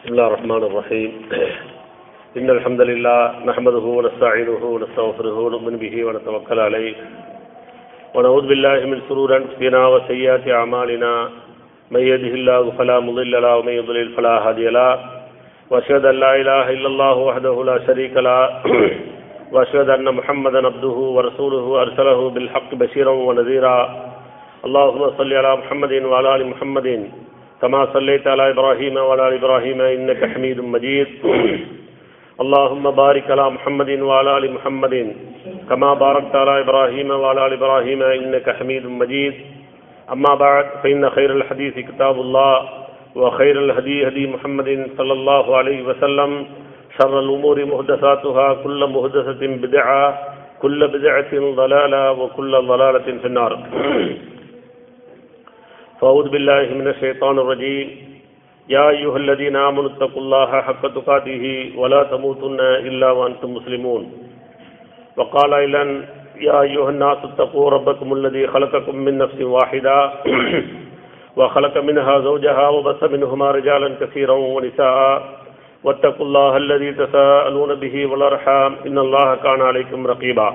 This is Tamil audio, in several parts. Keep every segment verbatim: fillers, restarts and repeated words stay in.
بسم الله الرحمن الرحيم إن الحمد لله نحمده ونستعينه ونستغفره ونؤمن به ونتوكل عليه ونعوذ بالله من شرور أنفسنا وسيئات أعمالنا من يهده الله فلا مضل له ومن يضلل فلا هادي له وأشهد أن لا إله إلا الله وحده لا شريك له وأشهد أن محمدا عبده ورسوله أرسله بالحق بشيرا ونذيرا اللهم صل على محمد وعلى آل محمد كما صليت على إبراهيم وعلى آل إبراهيم إنك حميد مجيد اللهم بارك على محمد وعلى آل محمد كما باركت على إبراهيم وعلى آل إبراهيم إنك حميد مجيد أما بعد فإن خير الحديث كتاب الله وخير الهدي هدي محمد صلى الله عليه وسلم شر الأمور محدثاتها كل محدثة بدعة كل بدعة ضلالة وكل ضلالة في النار فأعوذ بالله من الشيطان الرجيم يا أيها الذين آمنوا اتقوا الله حق تقاته ولا تموتن إلا وأنتم مسلمون وقال أيضا يا أيها الناس اتقوا ربكم الذي خلقكم من نفس واحدة وخلق منها زوجها وبث منهما رجالا كثيرا ونساء واتقوا الله الذي تساءلون به والأرحام إن الله كان عليكم رقيبا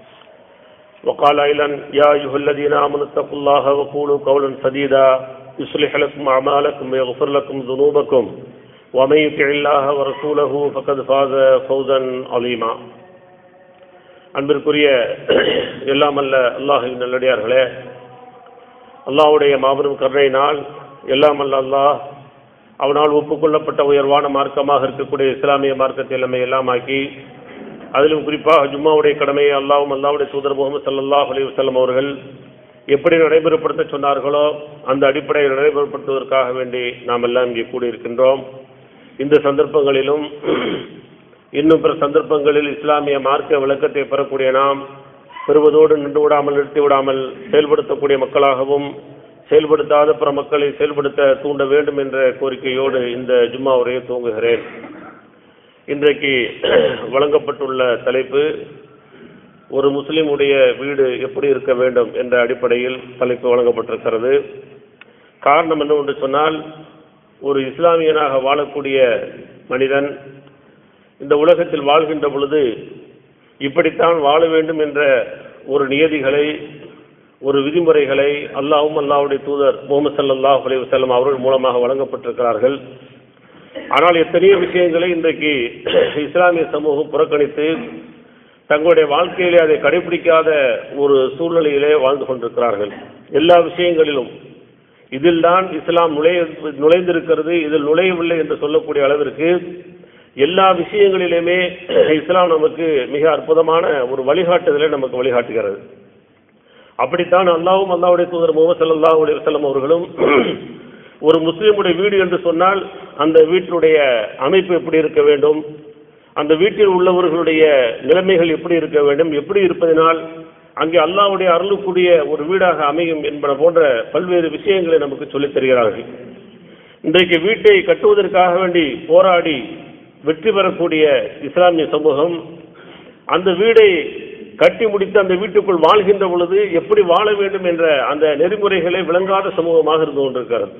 وقال أيضا يا أيها الذين آمنوا اتقوا الله وقولوا قولا سديدا يصلح لكم أعمالكم ويغفر لكم ذنوبكم ومن يطع الله ورسوله فقد فاز فوزا عظيما. அன்பிற்குரிய எல்லாம் அல்ல அல்லாஹ்வின் நல்லடியார்களே, அல்லாஹ்வுடைய மாபெரும் கருணையினால் எல்லாம் அல்ல அல்லாஹ் அவனால் ஒப்புக்கொள்ளப்பட்ட உயர்வான மார்க்கமாக இருக்கக்கூடிய இஸ்லாமிய மார்க்கத்தை எல்லாமே எல்லாம் ஆக்கி, அதிலும் குறிப்பாக ஜும்மாவுடைய கடமையை அல்லாஹ்வும் அல்லாஹ்வுடைய தூதர் முஹம்மது ஸல்லல்லாஹு அலைஹி வஸல்லம் அவர்கள் எப்படி நடைபெறப்படுத்த சொன்னார்களோ அந்த அடிப்படையில் நடைபெறப்படுத்துவதற்காக வேண்டி நாம் எல்லாம் இங்கே கூடியிருக்கின்றோம். இந்த சந்தர்ப்பங்களிலும் இன்னும் பிற சந்தர்ப்பங்களில் இஸ்லாமிய மார்க்க விளக்கத்தை பெறக்கூடிய நாம் பெறுவதோடு நின்று விடாமல் நிறுத்தி விடாமல் செயல்படுத்தக்கூடிய மக்களாகவும் செயல்படுத்தாத பிற மக்களை செயல்படுத்த தூண்ட வேண்டும் என்ற கோரிக்கையோடு இந்த ஜும்மா உரையை துவங்குகிறேன். இன்றைக்கு வழங்கப்பட்டுள்ள தலைப்பு ஒரு முஸ்லிமுடைய வீடு எப்படி இருக்க வேண்டும் என்ற அடிப்படையில் தலைப்பு வழங்கப்பட்டிருக்கிறது. காரணம் என்னவென்று சொன்னால், ஒரு இஸ்லாமியனாக வாழக்கூடிய மனிதன் இந்த உலகத்தில் வாழ்கின்ற பொழுது இப்படித்தான் வாழ வேண்டும் என்ற ஒரு நியதிகளை, ஒரு விதிமுறைகளை அல்லாஹ்வும் அல்லாஹ்வுடைய தூதர் முஹம்மது ஸல்லல்லாஹு அலைஹி வஸல்லம் அவர்கள் மூலமாக வழங்கப்பட்டிருக்கிறார்கள். ஆனால் எத்தனையோ விஷயங்களை இன்றைக்கு இஸ்லாமிய சமூகம் புறக்கணித்து தங்களுடைய வாழ்க்கையிலே அதை கடைபிடிக்காத ஒரு சூழ்நிலையிலே வாழ்ந்து கொண்டிருக்கிறார்கள். எல்லா விஷயங்களிலும் இதில் தான் இஸ்லாம் நுழைய நுழைந்திருக்கிறது இதில் நுழையவில்லை என்று சொல்லக்கூடிய அளவிற்கு எல்லா விஷயங்களிலுமே இஸ்லாம் நமக்கு மிக அற்புதமான ஒரு வழிகாட்டுதலை நமக்கு வழிகாட்டுகிறது. அப்படித்தான் அல்லாஹ்வும் அல்லாஹ்வுடைய தூதர் முஹம்மது ஸல்லல்லாஹு அலைஹி வஸல்லம் அவர்களும் ஒரு முஸ்லிமுடைய வீடு என்று சொன்னால் அந்த வீட்டினுடைய அமைப்பு எப்படி இருக்க வேண்டும், அந்த வீட்டில் உள்ளவர்களுடைய நிலைமைகள் எப்படி இருக்க வேண்டும், எப்படி இருப்பதனால் அங்கே அல்லாஹ்வுடைய அருளுக்குரிய ஒரு வீடாக அமையும் என்பன போன்ற பல்வேறு விஷயங்களை நமக்கு சொல்லித் தருகிறார்கள். இன்றைக்கு வீட்டை கட்டுவதற்காக வேண்டி போராடி வெற்றி பெறக்கூடிய இஸ்லாமிய சமூகம் அந்த வீடை கட்டி முடித்து அந்த வீட்டுக்குள் வாழ்கின்ற பொழுது எப்படி வாழ வேண்டும் என்ற அந்த நெறிமுறைகளை விளங்காத சமூகமாக இருந்து கொண்டிருக்கிறது.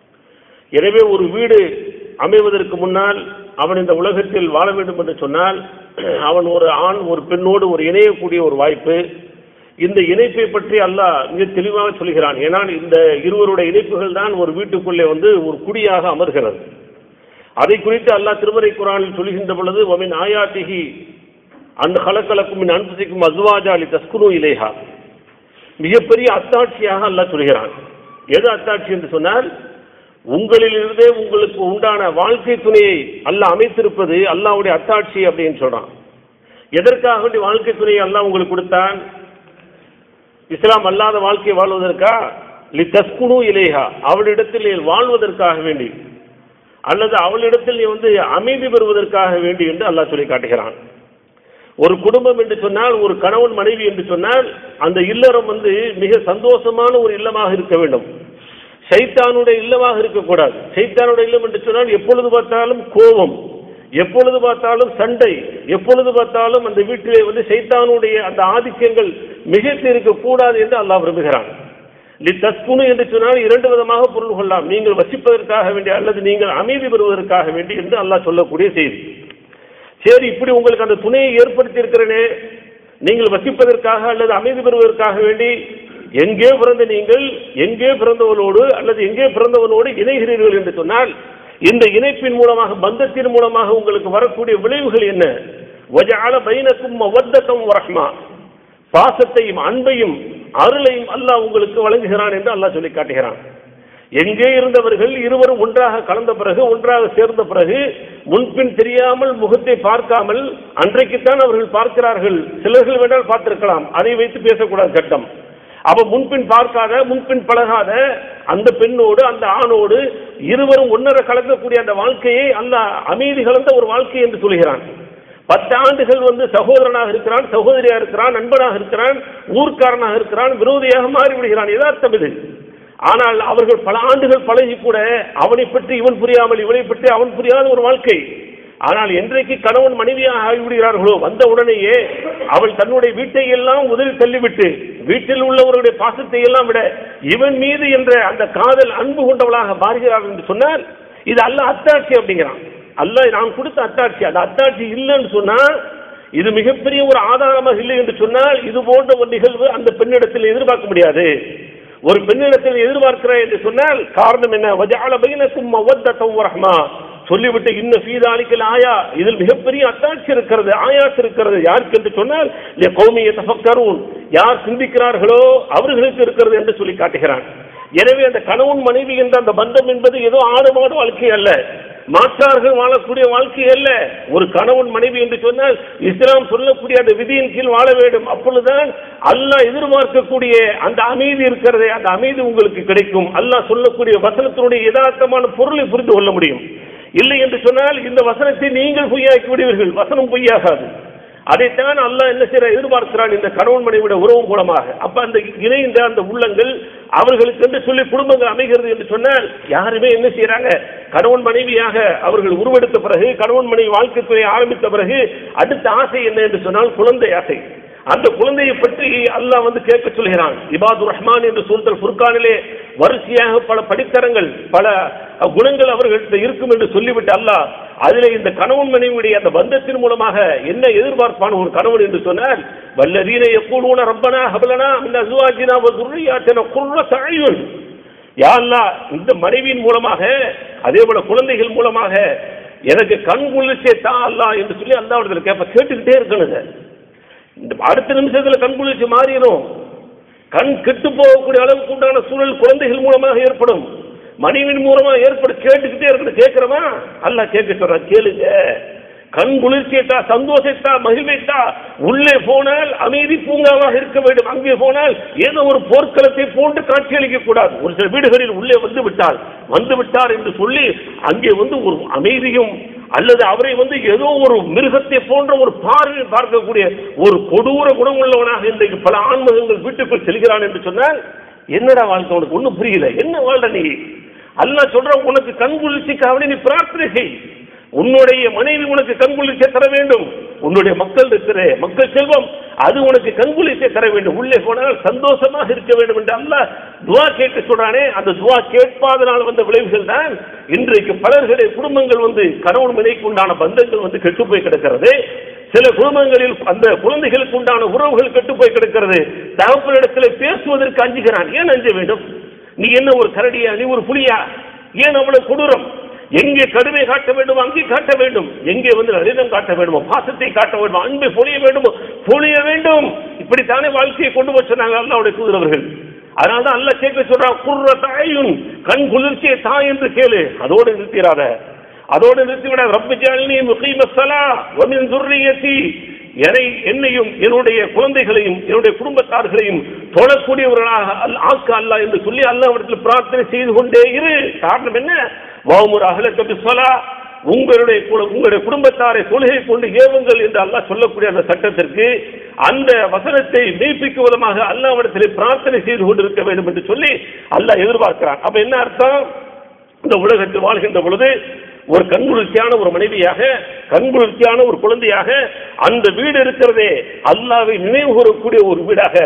எனவே ஒரு வீடு அமைவதற்கு முன்னால் அவன் இந்த உலகத்தில் வாழ வேண்டும் என்று சொன்னால் அவன் ஒரு ஆண் ஒரு பெண்ணோடு ஒரு இணையக்கூடிய ஒரு வாய்ப்பு. இந்த இணைப்பை பற்றி அல்லாஹ் மிக தெளிவாக சொல்கிறான். ஏனால் இந்த இருவருடைய இணைப்புகள் தான் ஒரு வீட்டுக்குள்ளே வந்து ஒரு குடியாக அமர்கிறது. அதை குறித்து அல்லாஹ் திருமறை குர்ஆனில் சொல்கின்ற பொழுது வமின் ஆயாத்திஹி அந்த கலக்கலக்கும் மின் அன்ஃபுசிக்கும் அஸ்வாஜா லிதஸ்குனு இலைஹா, மிகப்பெரிய அத்தாட்சியாக அல்லாஹ் சொல்கிறான். எது அத்தாட்சி என்று சொன்னால், உங்களிலிருந்தே உங்களுக்கு உண்டான வாழ்க்கை துணையை அல்லாஹ் அமைத்திருப்பது அல்லாஹ்வுடைய அத்தாட்சி அப்படின்னு சொல்றான். எதற்காக வேண்டி வாழ்க்கை துணையை அல்லாஹ் உங்களுக்கு கொடுத்தான்? இஸ்லாம் அல்லாத வாழ்க்கையை வாழ்வதற்கா? லிதஸ்குனு இலைஹா, அவளிடத்தில் வாழ்வதற்காக வேண்டி, அல்லது அவளிடத்தில் நீ வந்து அமைதி பெறுவதற்காக வேண்டி என்று அல்லாஹ் சொல்லி காட்டுகிறான். ஒரு குடும்பம் என்று சொன்னால், ஒரு கணவன் மனைவி என்று சொன்னால் அந்த இல்லறம் வந்து மிக சந்தோஷமான ஒரு இல்லமாக இருக்க வேண்டும். சைத்தானுடைய இல்லமாக இருக்கக்கூடாது. சைத்தானுடைய இல்லம் என்று சொன்னால் எப்பொழுது பார்த்தாலும் கோபம், எப்பொழுது பார்த்தாலும் சண்டை, எப்பொழுது பார்த்தாலும் அந்த வீட்டிலே வந்து சைத்தானுடைய அந்த ஆதிக்கங்கள் மிகைத்து இருக்கக்கூடாது என்று அல்லாஹ் விரும்புகிறான். லிதஸ்குனு என்று சொன்னால் இரண்டு விதமாக பொருள் கொள்ளலாம். நீங்கள் வசிப்பதற்காக வேண்டி அல்லது நீங்கள் அமைதி பெறுவதற்காக வேண்டி என்று அல்லாஹ் சொல்லக்கூடிய செய்தி. சரி, இப்படி உங்களுக்கு அந்த துணையை ஏற்படுத்தி இருக்கிறனே, நீங்கள் வசிப்பதற்காக அல்லது அமைதி பெறுவதற்காக வேண்டி எங்கே பிறந்த நீங்கள் எங்கே பிறந்தவனோடு அல்லது எங்கே பிறந்தவனோடு இணைகிறீர்கள் என்று சொன்னால், இந்த இணைப்பின் மூலமாக பந்தத்தின் மூலமாக உங்களுக்கு வரக்கூடிய விளைவுகள் என்ன? வஜஅல பைனக்கும் மவத்தத்தம் வரஹ்மா, பாசத்தையும் அன்பையும் அருளையும் அல்லாஹ் உங்களுக்கு வழங்குகிறான் என்று அல்லாஹ் சொல்லி காட்டுகிறான். எங்கே இருந்தவர்கள் இருவரும் ஒன்றாக கலந்த பிறகு ஒன்றாக சேர்ந்த பிறகு முன்பின் தெரியாமல் முகத்தை பார்க்காமல் அன்றைக்குத்தான் அவர்கள் பார்க்கிறார்கள். சிலர்கள் வேண்டால் பார்த்திருக்கலாம், அதை வைத்து பேசக்கூடாது சட்டம். அப்ப முன்பின் பார்க்காத முன்பின் பழகாத அந்த பெண்ணோடு அந்த ஆணோடு இருவரும் ஒன்னரை கலக்கக்கூடிய அந்த வாழ்க்கையை அல்லாஹ் அமைதி கலந்த ஒரு வாழ்க்கை என்று சொல்கிறான். பத்து ஆண்டுகள் வந்து சகோதரனாக இருக்கிறான், சகோதரியா இருக்கிறான், நண்பனாக இருக்கிறான், ஊர்க்காரனாக இருக்கிறான், விரோதியாக மாறிவிடுகிறான். யதார்த்தம் இது. ஆனால் அவர்கள் பல ஆண்டுகள் பழகி கூட அவனை பற்றி இவன் புரியாமல் இவனை பற்றி அவன் புரியாத ஒரு வாழ்க்கை. ஆனால் என்றைக்கு கணவன் மனைவியாக ஆகிவிடுகிறார்களோ வந்த உடனேயே அவள் தன்னுடைய வீட்டை எல்லாம் முதலில் தள்ளிவிட்டு வீட்டில் உள்ளவர்களுடைய பாசத்தை எல்லாம் விட இவன் மீது என்ற அந்த காதல் அன்பு கொண்டவளாக மாறுகிறார் என்று சொன்னால் இது அல்லாஹ் அத்தாட்சி அப்படிங்கிறான். அல்லாஹ் நான் கொடுத்த அத்தாட்சி. அந்த அத்தாட்சி இல்லைன்னு சொன்னா, இது மிகப்பெரிய ஒரு ஆதாரமாக இல்லை என்று சொன்னால் இது போன்ற ஒரு நிகழ்வு அந்த பெண்ணிடத்தில் எதிர்பார்க்க முடியாது. ஒரு பெண்ணிடத்தில் எதிர்பார்க்கிறாய் என்று சொன்னால் காரணம் என்ன? வஜஅல பைனக்கும் மவத்தத்தம் வரஹ்மா சொல்லிவிட்டு இன்ன ஃபீதாலிக்கல் ஆயா, இதில் மிகப்பெரிய அத்தாட்சி இருக்கிறது, ஆயாத் இருக்கிறது. யாருக்கு என்று சொன்னால் கௌமி யதஃபக்கரூன், யார் சிந்திக்கிறார்களோ அவர்களுக்கு இருக்கிறது என்று சொல்லி காட்டுகிறான். எனவே அந்த கணவன் மனைவி என்ற அந்த பந்தம் என்பது ஏதோ ஆடு மாடு வாழ்க்கை அல்ல, மாற்றார்கள் வாழக்கூடிய வாழ்க்கை அல்ல. ஒரு கணவன் மனைவி என்று சொன்னால் இஸ்லாம் சொல்லக்கூடிய அந்த விதியின் கீழ் வாழ வேண்டும். அப்பொழுதுதான் அல்லாஹ் எதிர்பார்க்கக்கூடிய அந்த அமைதி இருக்கிறதே, அந்த அமைதி உங்களுக்கு கிடைக்கும். அல்லாஹ் சொல்லக்கூடிய வசனத்தினுடைய யதார்த்தமான பொருளை புரிந்து கொள்ள முடியும். இல்லை என்று சொன்னால் இந்த வசனத்தை நீங்கள் பொய்யாக்கி விடுவீர்கள், வசனம் பொய்யாகாது. அதைத்தான் அல்லாஹ் என்ன செய்ய எதிர்பார்க்கிறான் இந்த கணவன் மனைவிட உறவு மூலமாக. அப்ப அந்த இணைந்த அந்த உள்ளங்கள் அவர்களுக்கு என்று சொல்லி குடும்பங்கள் அமைகிறது என்று சொன்னால் யாருமே என்ன செய்யறாங்க, கணவன் மனைவியாக அவர்கள் உருவெடுத்த பிறகு கணவன் மனைவி வாழ்க்கை துறை ஆரம்பித்த பிறகு அடுத்த ஆசை என்ன என்று சொன்னால் குழந்தை ஆசை. அந்த குழந்தையை பற்றி அல்லாஹ் வந்து கேட்க சொல்கிறான். இபாதுர் ரஹ்மான் என்று சூரத்துல் ஃபுர்கானிலே வரிசையாக பல படித்தரங்கள் பல குணங்கள் அவர்களிடம் இருக்கும் என்று சொல்லிவிட்டு அல்லாஹ் அதிலே இந்த கணவன் மனைவியுடைய அந்த பந்தத்தின் மூலமாக என்ன எதிர்பார்ப்பான ஒரு கணவன் என்று சொன்னால் வல்லதீன யக்கூலூன ரப்பனா ஹப்லனா மின் அஸ்வாஜினா வ ذُرِّيَّاتِنَا قُرَّةَ أَعْيُنٍ, யா அல்லாஹ் இந்த மனைவியின் மூலமாக அதே போல குழந்தைகள் மூலமாக எனக்கு கண் குளிர்ச்சியை தா அல்லாஹ் என்று சொல்லி அல்லாஹ்விடத்தில் கேட்ப கேட்டுக்கிட்டே இருக்கணுங்க. அடுத்த நிமிஷத்துல கண் குளிர்ச்சி மாறிடும். கண் கெட்டு போகக்கூடிய அளவுக்கு உண்டான சூழல் குழந்தைகள் மூலமாக ஏற்படும், மனைவியின் மூலமா ஏற்படும். கேட்டுக்கிட்டே இருக்கணும். கேட்கிறோமா? அல்லாஹ் கேட்க சொல்றான், கேளுங்க. கண் குளிர்ச்சியத்தா, சந்தோஷத்தா, மகிழ்வைத்தா. உள்ளே போனால் அமைதி பூங்காவாக இருக்க வேண்டும், அங்கே போனால் ஏதோ ஒரு போர்க்களத்தை போன்று காட்சியளிக்க கூடாது. ஒரு சில வீடுகளில் உள்ளே வந்து விட்டால் வந்து விட்டார் என்று சொல்லி அங்கே வந்து ஒரு அமைதியும் அல்லது அவரை வந்து ஏதோ ஒரு மிருகத்தை போன்ற ஒரு பார்வை பார்க்கக்கூடிய ஒரு கொடூர குணம் உள்ளவனாக இன்றைக்கு பல ஆன்மகங்கள் வீட்டுக்குள் செல்கிறான் என்று சொன்னால் என்னடா வாழ்க்கை உனக்கு ஒன்றும் புரியல, என்ன வாழ்ற நீ? அல்லாஹ் சொல்ற உனக்கு கண் குளிர்ச்சிக்காக நீ பிரார்த்தனை செய். உன்னுடைய மனைவி உனக்கு கண்குளிர்ச்சியை தர வேண்டும். உன்னுடைய மக்கள் இருக்கிற மக்கள் செல்வம் அது உனக்கு கண்குளிர்ச்சியை தர வேண்டும். உள்ளே போனால் சந்தோஷமாக இருக்க வேண்டும் என்று அல்லாஹ் துவா கேட்க சொல்றானே, அந்த துவா கேட்பாதனால் வந்த விளைவுகள் தான் இன்றைக்கு பலர்களுடைய குடும்பங்கள் வந்து கணவன் மனைவிக்கு உண்டான பந்தங்கள் வந்து கெட்டு போய் கிடக்கிறது. சில குடும்பங்களில் அந்த குழந்தைகளுக்கு உண்டான உறவுகள் கெட்டு போய் கிடக்கிறது. தகப்பனிடத்தில் பேசுவதற்கு அஞ்சுகிறான். ஏன் அஞ்ச வேண்டும்? நீ என்ன ஒரு கரடியா, நீ ஒரு புலியா? ஏன் அவ்வளவு கொடூரம்? எங்கே கடுமை காட்ட வேண்டும் அங்கே காட்ட வேண்டும், எங்கே வந்து நளினம் காட்ட வேண்டுமோ பாசத்தை காட்ட வேண்டும், அன்பை பொழிய வேண்டுமோ பொழிய வேண்டும். இப்படித்தானே வாழ்க்கையை கொண்டு போய் சொன்னாங்க அல்லாஹ்வுடைய தூதரவர்கள். அதனால்தான் அல்லாஹ் கேட்க சொல்றான், குர்ரத அய்யுன், கண் குளிர்ச்சியை தா என்று கேளு. அதோடு நிறுத்திடாத, அதோடு நிறுத்திவிட. ரப்பி ஜஅல்னி முகீமஸ் ஸலாத் வ மின் ذُرِّيَّتِي, என்னை என்னையும் என்னுடைய குழந்தைகளையும் என்னுடைய குடும்பத்தார்களையும் தொழக்கூடியவர்களாக ஆக்க அல்லாஹ் என்று சொல்லி அல்லாஹ்விடத்தில் பிரார்த்தனை செய்து கொண்டே இரு. காரணம் என்ன? வஅமுர் அஹ்லக பிஸ்ஸலாத், உங்களுடைய உங்களுடைய குடும்பத்தாரை தொழுகை கொண்டு ஏவுங்கள் என்று அல்லாஹ் சொல்லக்கூடிய அந்த சட்டத்திற்கு அந்த வசனத்தை மெய்ப்பிக்கும் விதமாக அல்லாஹ்விடத்தில் பிரார்த்தனை செய்து கொண்டிருக்க வேண்டும் என்று சொல்லி அல்லாஹ் எதிர்பார்க்கிறான். அப்ப என்ன அர்த்தம்? இந்த உலகத்தில் வாழ்கின்ற பொழுது ஒரு கண்குளிர்ச்சியான ஒரு மனைவியாக, கண்குளிர்ச்சியான ஒரு குழந்தையாக அந்த வீடு இருக்கிறதே அல்லாஹ்வை நினைவு கூறக்கூடிய ஒரு வீடாக,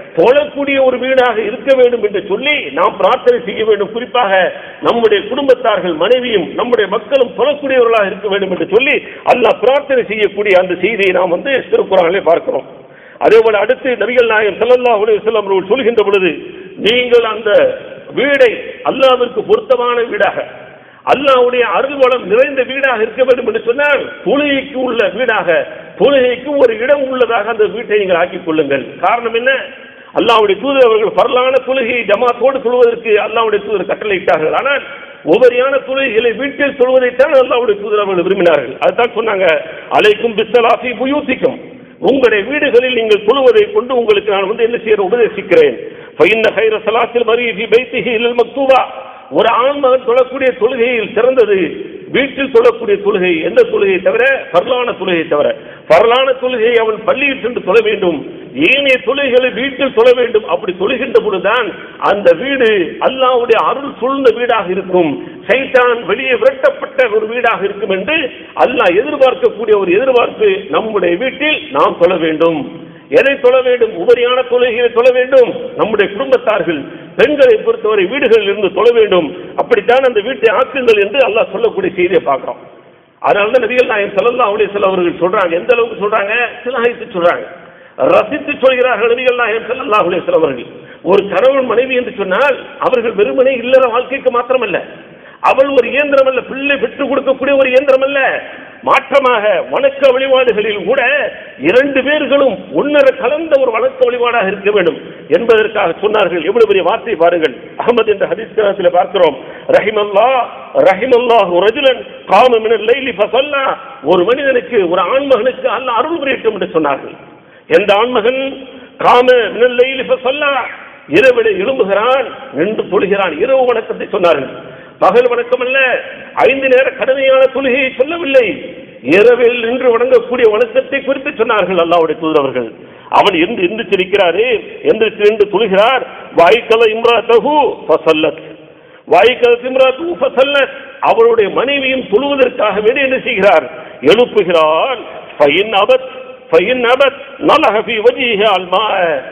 தொழக்கூடிய ஒரு வீடாக இருக்க வேண்டும் என்று சொல்லி நாம் பிரார்த்தனை செய்ய வேண்டும். குறிப்பாக நம்முடைய குடும்பத்தார்கள், மனைவியும் நம்முடைய மக்களும் தொழக்கூடியவர்களாக இருக்க வேண்டும் என்று சொல்லி அல்லாஹ் பிரார்த்தனை செய்யக்கூடிய அந்த செய்தியை நாம் வந்து திருக்குர்ஆனிலே பார்க்கிறோம். அதே போல அடுத்து நபிகள் நாயகம் ஸல்லல்லாஹு அலைஹி வஸல்லம் அவர்கள் சொல்கின்ற பொழுது, நீங்கள் அந்த வீடை அல்லாஹ்விற்கு பொருத்தமான வீடாக, அல்லாஹ்வுடைய அருள்வளம் நிறைந்த வீடாக இருக்க வேண்டும் என்று சொன்னால் தொழுகைக்கு உள்ள வீடாக, தொழுகைக்கு ஒரு இடம் உள்ளதாக அந்த வீட்டை நீங்கள் ஆக்கிக் கொள்ளுங்கள். காரணம் என்ன? அல்லாஹ்வுடைய தூதர் அவர்கள் பரலான தொழுகையை ஜமாத்தோடு தொழுவதற்கு அல்லாஹ்வுடைய தூதர் கட்டளையிட்டார்கள். ஆனால் உபரியான தொழுகைகளை வீட்டில் தொழுவதைத்தான் அல்லாஹ்வுடைய தூதர் அவர்கள் விரும்பினார்கள். அதுதான் சொன்னாங்க, அலைக்கும் பிஸ்ஸலாஃபி புயூத்திக்கும், உங்களுடைய வீடுகளில் நீங்கள் தொழுவதை கொண்டு உங்களுக்கு நான் வந்து என்ன செய்ய உபதேசிக்கிறேன். ஃபைன்ன கைர ஸலாத்தில் மரி ஃபீ பைத்திஹி இல் மக்தூபா, ஒரு ஆண்மகன் தொழக்கூடிய தொழுகையில் சிறந்தது வீட்டில் தொழக்கூடிய தொழுகை. எந்த தொழுகையை தவிர? பரலான தொழுகையை தவிர. பரலான தொழுகையை அவன் பள்ளியில் சென்று தொழ வேண்டும், ஏனைய தொழுகைகளை வீட்டில் தொழ வேண்டும். அப்படி தொழுகின்ற பொழுதுதான் அந்த வீடு அல்லாஹ்வுடைய அருள் சூழ்ந்த வீடாக இருக்கும், சைத்தான் வெளியே விரட்டப்பட்ட ஒரு வீடாக இருக்கும் என்று அல்லாஹ் எதிர்பார்க்கக்கூடிய ஒரு எதிர்பார்ப்பு நம்முடைய வீட்டில் நாம் தொழ வேண்டும். எதை தொழ வேண்டும்? உபரியான தொழுகையை தொழ வேண்டும். நம்முடைய குடும்பத்தார்கள், பெண்களை பொறுத்தவரை வீடுகளில் இருந்து தொழ வேண்டும். அப்படித்தான் அந்த வீட்டை ஆக்குங்கள் என்று அல்லாஹ் சொல்லக்கூடிய செய்தியை பார்க்கிறோம். அதனால தான் நபிகள் நாயகம் ஸல்லல்லாஹு அலைஹி வஸல்லம் அவர்கள் சொல்றாங்க, எந்த அளவுக்கு சொல்றாங்க? சிலாகித்து சொல்றாங்க, ரசித்து சொல்கிறார்கள் நபிகள் நாயகம் ஸல்லல்லாஹு அலைஹி வஸல்லம் அவர்கள். ஒரு கணவன் மனைவி என்று சொன்னால் அவர்கள் வெறுமனே இல்லற வாழ்க்கைக்கு மாத்திரமல்ல, அவள் ஒரு இயந்திரம் அல்ல, பிள்ளை பெற்றுக் கொடுக்கக்கூடிய ஒரு இயந்திரம் அல்ல. மாற்றமாக வணக்க வழிபாடுகளில் கூட இரண்டு பேர்களும் ஒன்னரை கலந்த ஒரு வணக்க வழிபாடாக இருக்க வேண்டும் என்பதற்காக சொன்னார்கள். எவ்வளவு பெரிய வார்த்தை பாருங்கள். அஹ்மத் என்ற ஹதீஸ் கிரந்தத்தில் பார்க்கிறோம், ரஹிமல்லாஹ் ரஹிமல்லாஹு ரஜுலன் காம மினல் லைலி ஃபஸல்லா, ஒரு மனிதனுக்கு, ஒரு ஆண்மகனுக்கு அல்லாஹ் அருள் புரியட்டும் என்று சொன்னார்கள். எந்த ஆண்மகன் காம மினல் லைலி ஃபஸல்லா, இரவிலே எழும்புகிறான், நின்று தொழுகிறான், இரவு வணக்கத்தை சொன்னார்கள். பகல் வணக்கம் அல்ல, ஐந்து நேர கடுமையான தொழுகையை சொல்லவில்லை, இரவில் நின்று வணங்கக்கூடிய வணக்கத்தை குறித்து சொன்னார்கள் அல்லாஹ்வுடைய தூதர் அவர்கள். அவன் என்று எந்திரிச்சிருக்கிறாரே, எந்திரிச்சு நின்று தொழுகிறார். வாய்க்கல இம்ராத்தஹு ஃபஸல்லத், வாய்க்கல இம்ராத்தஹு ஃபஸல்லத், அவருடைய மனைவியும் தொழுவதற்காக வேண்டி என்ன செய்கிறார்? எழுப்புகிறார். ஃபைன் அபத் ஃபைன் அபத் நலஹ ஃபீ வஜ்ஹிஹி அல்மா,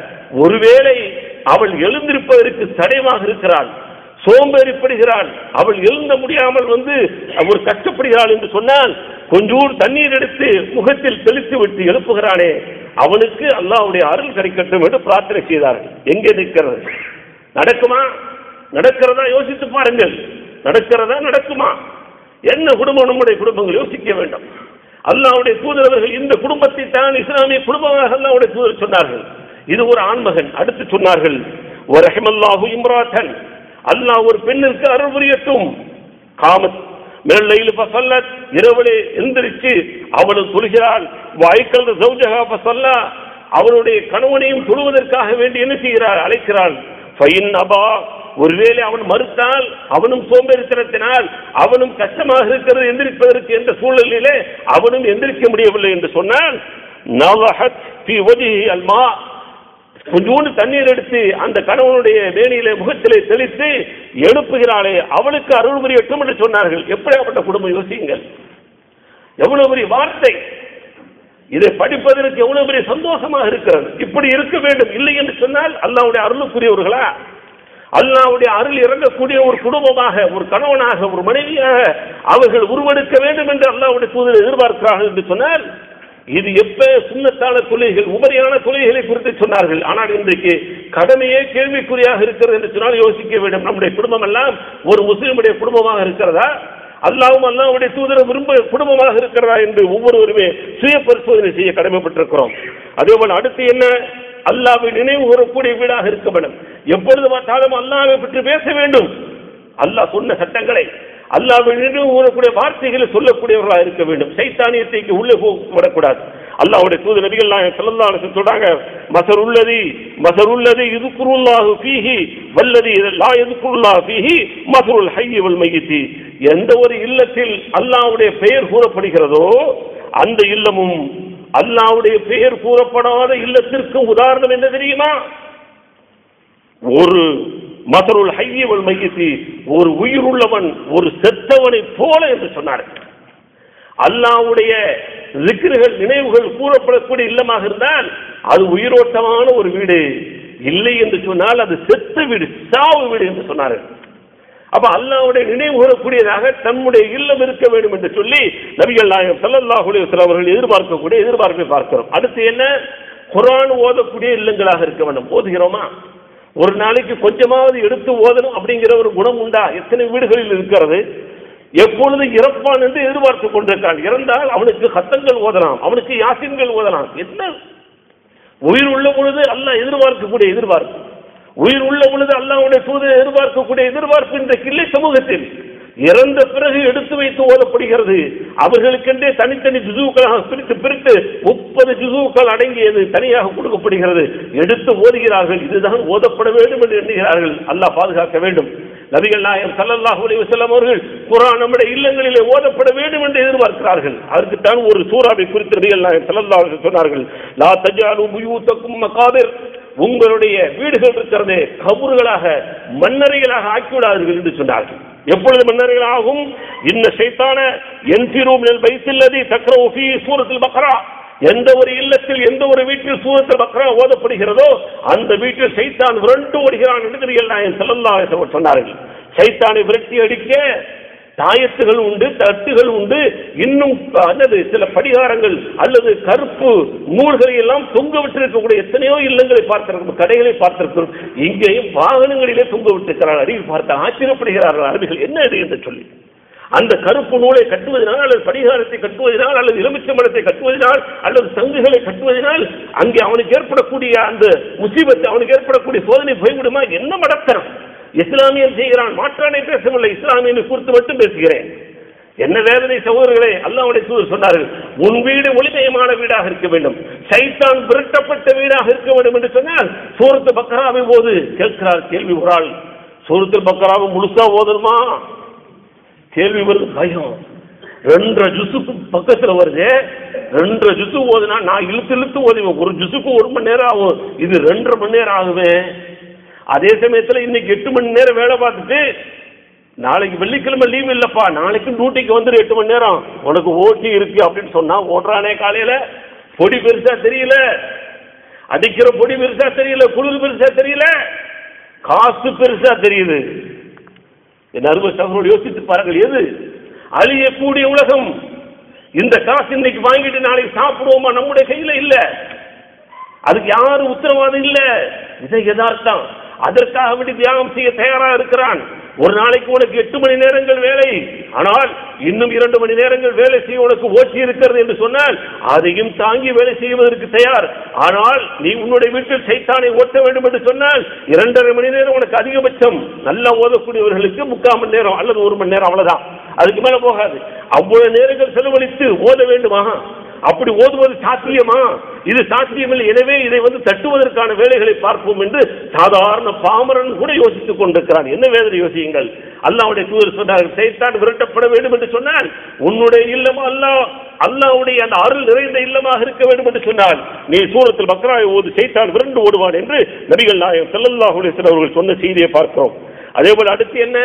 ஒருவேளை அவள் எழுந்திருப்பதற்கு தடையாக இருக்கிறாள், சோம்பேறிப்படுகிறாள், அவள் எழுந்த முடியாமல் வந்து அவர் கஷ்டப்படுகிறாள் என்று சொன்னால் கொஞ்சூர் தண்ணீர் எடுத்து முகத்தில் தெளித்து விட்டு எழுப்புகிறானே, அவனுக்கு அல்லாஹ்வுடைய அருள் கிடைக்கட்டும் என்று பிரார்த்தனை செய்தார்கள். எங்கே நிற்கிறது? நடக்குமா? நடக்கிறதா? யோசித்து பாருங்கள். நடக்கிறதா? நடக்குமா? என்ன குடும்பம் நம்முடைய குடும்பங்கள்? யோசிக்க வேண்டும். அல்லாஹ்வுடைய தூதரவர்கள் இந்த குடும்பத்தை தான் இஸ்லாமிய குடும்பமாக அல்லாஹ்வுடைய தூதர் சொன்னார்கள். இது ஒரு ஆண்மகன். அடுத்து சொன்னார்கள், வரஹிமல்லாஹு இம்ராத்தன், அல்லாஹ் ஒரு பெண்ணிற்கு அருள் புரியட்டும். காமத் மினல் ஃபஸல்லத், இரவிலே எந்திரிச்சு அவளும் தொழுகிறாள். வாய்க்கல் ஜௌஜஹா ஃபஸல்லா, அவளுடைய கணவனையும் தொழுவதற்காக வேண்டி என்ன செய்கிறாள்? அழைக்கிறாள். ஃபைன் அபா, ஒருவேளை அவன் மறுத்தால், அவனும் சோம்பேறித்தனத்தினால், அவனும் கஷ்டமாக இருக்கிறது எந்திரிப்பதற்கு என்ற சூழலிலே அவனும் எந்திரிக்க முடியவில்லை என்று சொன்னால், நவஹத் ஃபீ வஜ்ஹி அல்மா, கொஞ்சோண்டு தண்ணீர் எடுத்து அந்த கணவனுடைய மேனியிலே முகத்திலே தெளித்து எழுப்புகிறாளே, அவளுக்கு அருள் புரியட்டும் என்று சொன்னார்கள். எப்படியாப்பட்ட குடும்பம் யோசியுங்கள். எவ்வளவு பெரிய வார்த்தை! இதை படிப்பதற்கு எவ்வளவு பெரிய சந்தோஷமாக இருக்கிறது. இப்படி இருக்க வேண்டும். இல்லை என்று சொன்னால் அல்லாஹ்வுடைய அருளுக்குரியவர்களா? அல்லாஹ்வுடைய அருள் இறங்கக்கூடிய ஒரு குடும்பமாக, ஒரு கணவனாக, ஒரு மனைவியாக அவர்கள் உருவெடுக்க வேண்டும் என்று அல்லாஹ்வுடைய தூதர் எதிர்பார்க்கிறார்கள் என்று சொன்னால், இது எப்ப சுன்னத்தான தொழுகைகள், உபரியான தொழுகைகளை குறித்து சொன்னார்கள். ஆனால் இன்றைக்கு கடமையே கேள்விக்குறியாக இருக்கிறது என்று சொன்னால் யோசிக்க வேண்டும். நம்முடைய குடும்பம் எல்லாம் ஒரு முஸ்லிமுடைய குடும்பமாக இருக்கிறதா? அல்லாஹ்வும் அல்லாஹ்வுடைய தூதர் விரும்ப குடும்பமாக இருக்கிறதா என்று ஒவ்வொருவருமே சுய பரிசோதனை செய்ய கடமைப்பட்டிருக்கிறோம். அதே போல அடுத்து என்ன? அல்லாஹ்வை நினைவு கூறக்கூடிய வீடாக இருக்க வேண்டும். எப்பொழுது பார்த்தாலும் அல்லாஹ்வை பற்றி பேச வேண்டும். அல்லாஹ் சொன்ன சட்டங்களை, அல்லாஹ்வை நினைவு கூறக்கூடிய வார்த்தைகளை சொல்லக்கூடியவர்களாக இருக்க வேண்டும். சைத்தானியத்தை உள்ளே போடக்கூடாது. அல்லாஹ்வுடைய தூதர் நபிகள் நாயகம் ஸல்லல்லாஹு அலைஹி வஸல்லம் சொல்றாங்க, மஸருல்லதி மஸருல்லதி யذ்குருல்லாஹு ஃபீஹி வல்லதி லா யذ்குருல்லாஹு ஃபீஹி மஸருல் ஹய்ய் வல் மய்யித். எந்த ஒரு இல்லத்தில் அல்லாஹ்வுடைய பெயர் கூறப்படுகிறதோ அந்த இல்லமும் அல்லாஹ்வுடைய பெயர் கூறப்படாத இல்லத்திற்கு உதாரணம் என்ன தெரியுமா? ஒரு மஸருல் ஹய்ய் வல் மய்யித், ஒரு உயிருள்ளவன் ஒரு செத்தவனை போல என்று சொன்னார்கள். அல்லாஹ்வுடைய ذிக்ர்கள், நினைவுகள் கூறப்படக்கூடிய இல்லமாக இருந்தால் அது உயிரோட்டமான ஒரு வீடு. இல்லை என்று சொன்னால் அது செத்து வீடு, சாவு வீடு என்று சொன்னார்கள். அப்ப அல்லாஹ்வுடைய நினைவு கூறக்கூடியதாக தன்னுடைய இல்லம் இருக்க வேண்டும் என்று சொல்லி நபிகள் நாயகம் ஸல்லல்லாஹு அலைஹி வஸல்லம் அவர்கள் எதிர்பார்க்கக்கூடிய எதிர்பார்ப்பை பார்க்கிறோம். அடுத்து என்ன? குர்ஆன் ஓதக்கூடிய இல்லங்களாக இருக்க வேண்டும். ஓதுகிறோமா? ஒரு நாளைக்கு கொஞ்சமாவது எடுத்து ஓதணும் அப்படிங்கிற ஒரு குணம் உண்டா? எத்தனை வீடுகளில் இருக்கிறது? எப்பொழுது இறப்பான் என்று எதிர்பார்த்து கொண்டிருக்கான். இறந்தால் அவனுக்கு ஹத்தங்கள் ஓதலாம், அவனுக்கு யாசின்கள் ஓதலாம். என்ன உயிர் உள்ள பொழுது அல்லாஹ் எதிர்பார்க்கக்கூடிய எதிர்பார்ப்பு, உயிர் உள்ள பொழுது அல்லாஹ்வுடைய தூதரை எதிர்பார்க்கக்கூடிய எதிர்பார்ப்பு இன்றைக்கு இல்லை சமூகத்தில். இறந்த பிறகு எடுத்து வைத்து ஓதப்படுகிறது. அவர்களுக்கென்றே தனித்தனி ஜுசுக்களாக பிரித்து பிரித்து முப்பது ஜுசுக்கள் அடங்கியது தனியாக கொடுக்கப்படுகிறது. எடுத்து ஓதுகிறார்கள். இதுதான் ஓதப்பட வேண்டும் என்று எண்ணுகிறார்கள். அல்லாஹ் பாதுகாக்க வேண்டும். நபிகள் நாயகம் ஸல்லல்லாஹு அலைஹி வஸல்லம் அவர்கள் குர்ஆன் நம்முடைய இல்லங்களிலே ஓதப்பட வேண்டும் என்று எதிர்பார்க்கிறார்கள். அதற்குத்தான் ஒரு சூறாவை குறித்து நபிகள் நாயகம் ஸல்லல்லாஹு அலைஹி வஸல்லம் சொன்னார்கள், லா தஜாலு புயூதக்கும் மகாபிர், உங்களுடைய வீடுகள் இருக்கிறதே கபறுகளாக மண்ணறைகளாக ஆக்கிவிடாதீர்கள் என்று சொன்னார்கள். எப்பொழுது மன்னர்களாகும்? இன்ன ஷைத்தான யன்ஃபிரு மினல் பைத்தில்லதி தக்ரவு ஃபீ சூரத்துல் பக்ரா, எந்த ஒரு இல்லத்தில் எந்த ஒரு வீட்டில் சூரத்துல் பக்ரா ஓதப்படுகிறதோ அந்த வீட்டில் ஷைத்தான் விரண்டு ஓடுகிறான் என்று நபிகள் நாயகம் ஸல்லல்லாஹு அலைஹி வஸல்லம் சொன்னார்கள். ஷைத்தானை விரட்டி அடிக்க தாயத்துகள் உண்டு, தட்டுகள் உண்டு, இன்னும் அல்லது சில படிகாரங்கள் அல்லது கருப்பு நூல்களை எல்லாம் தொங்க விட்டிருக்கக்கூடிய எத்தனையோ இல்லங்களை பார்த்திருக்கிறோம், கடைகளை பார்த்திருக்கிறோம். இங்கேயும் வாகனங்களிலே தொங்க விட்டிருக்கிறார்கள். அருகில் பார்த்து ஆச்சரியப்படுகிறார்கள் அரபிகள், என்ன இது என்று சொல்லி. அந்த கருப்பு நூலை கட்டுவதனால் அல்லது படிகாரத்தை கட்டுவதனால் அல்லது எலுமிச்சம்பழத்தை கட்டுவதனால் அல்லது சங்குகளை கட்டுவதனால் அங்கே அவனுக்கு ஏற்படக்கூடிய அந்த முசீபத்து, அவனுக்கு ஏற்படக்கூடிய சோதனை போய்விடுமா? என்ன மடத்தரம்! இஸ்லாமியன் செய்கிறான், மாற்றானை பேசவில்லை, இஸ்லாமியனை குறித்து மட்டும் பேசுகிறேன். என்ன வேதனை சகோதரர்களே! அல்லாஹ்வுடைய தூதர் சொன்னார்கள், உன் வீடு ஒளிமயமான வீடாக இருக்க வேண்டும், சைத்தான் விரட்டப்பட்ட வீடாக இருக்க வேண்டும் என்று சொன்னால் சூரத்து பக்ராவை ஓது. கேட்கிறார் கேள்வி ஒரு ஆள், சூரத்து பக்ராவை முழுசா ஓதணுமா? கேள்வி வருது, பயம். ரெண்டரை ஜுசுக்கு பக்கத்துல வருது, ரெண்டரை ஜுசு ஓதுனா நான் இழுத்து இழுத்து ஓதுவேன், ஒரு ஜுசுக்கு ஒரு மணி நேரம் ஆகும், இது ரெண்டரை மணி நேரம் ஆகுவேன். அதே சமயத்தில் இன்னைக்கு எட்டு மணி நேரம் வேலை பார்த்துட்டு நாளைக்கு வெள்ளிக்கிழமை லீவ் இல்லப்பா, நாளைக்கு டியூட்டிக்கு வந்துடு, எட்டு மணி நேரம் உனக்கு ஓட்டி இருக்கு அப்படின்னு சொன்னா ஓடுறானே. காலையில பொடி பெருசா தெரியல, அடிக்கிற பொடி பெருசா தெரியல, குளிர் பெருசா தெரியல, காசு பெருசா தெரியுது. என் அருமை சகோதரரோடு யோசித்து பாருங்கள், எது அழியக்கூடிய உலகம்? இந்த காசு இன்னைக்கு வாங்கிட்டு நாளைக்கு சாப்பிடுவோமா? நம்முடைய கையில இல்ல, அதுக்கு யாரும் உத்தரவாதம் இல்ல. இதை யதார்த்தம். அதற்காக வேண்டி தியாகம் செய்ய தயாரா இருக்கிறான். ஒரு நாளைக்கு உனக்கு எட்டு மணி நேரங்கள் வேலை, ஆனால் இன்னும் இரண்டு மணி நேரங்கள் வேலை செய்ய உனக்கு ஓட்டி இருக்கிறது என்று சொன்னால் அதையும் தாங்கி வேலை செய்வதற்கு தயார். ஆனால் நீ உன்னுடைய வீட்டில் சைத்தானை ஓட்ட வேண்டும் என்று சொன்னால் இரண்டரை மணி நேரம் உனக்கு அதிகபட்சம். நல்லா ஓதக்கூடியவர்களுக்கு முக்கால் மணி நேரம் அல்லது ஒரு மணி நேரம், அவ்வளவுதான், அதுக்கு மேல போகாது. அவ்வளவு நேரங்கள் செலவழித்து ஓத வேண்டுமா? அப்படி ஓதுவது சாத்தியமா? இது சாத்தியமில்லை. எனவே இதை வந்து தட்டுவதற்கான வேலைகளை பார்ப்போம் என்று சாதாரண பாமரன் கூட யோசித்துக் கொண்டிருக்கிறான். என்ன வேதனை யோசியுங்கள். அல்லாஹ்வுடைய தூதர் சொன்னார்கள், சைத்தான் விரட்டப்பட வேண்டும் என்று சொன்னால் உன்னுடைய இல்லம் அல்லாஹ் அல்லாஹ்வுடைய அந்த அருள் நிறைந்த இல்லமாக இருக்க வேண்டும் என்று சொன்னால் நீ சூரத்துல் பக்ராவை ஓது, சைத்தான் விரண்டு ஓடுவான் என்று நபிகள் நாயகம் ஸல்லல்லாஹு அலைஹி வஸல்லம் அவர்கள் சொன்ன செய்தியை பார்க்கிறோம். அதே போல அடுத்து என்ன?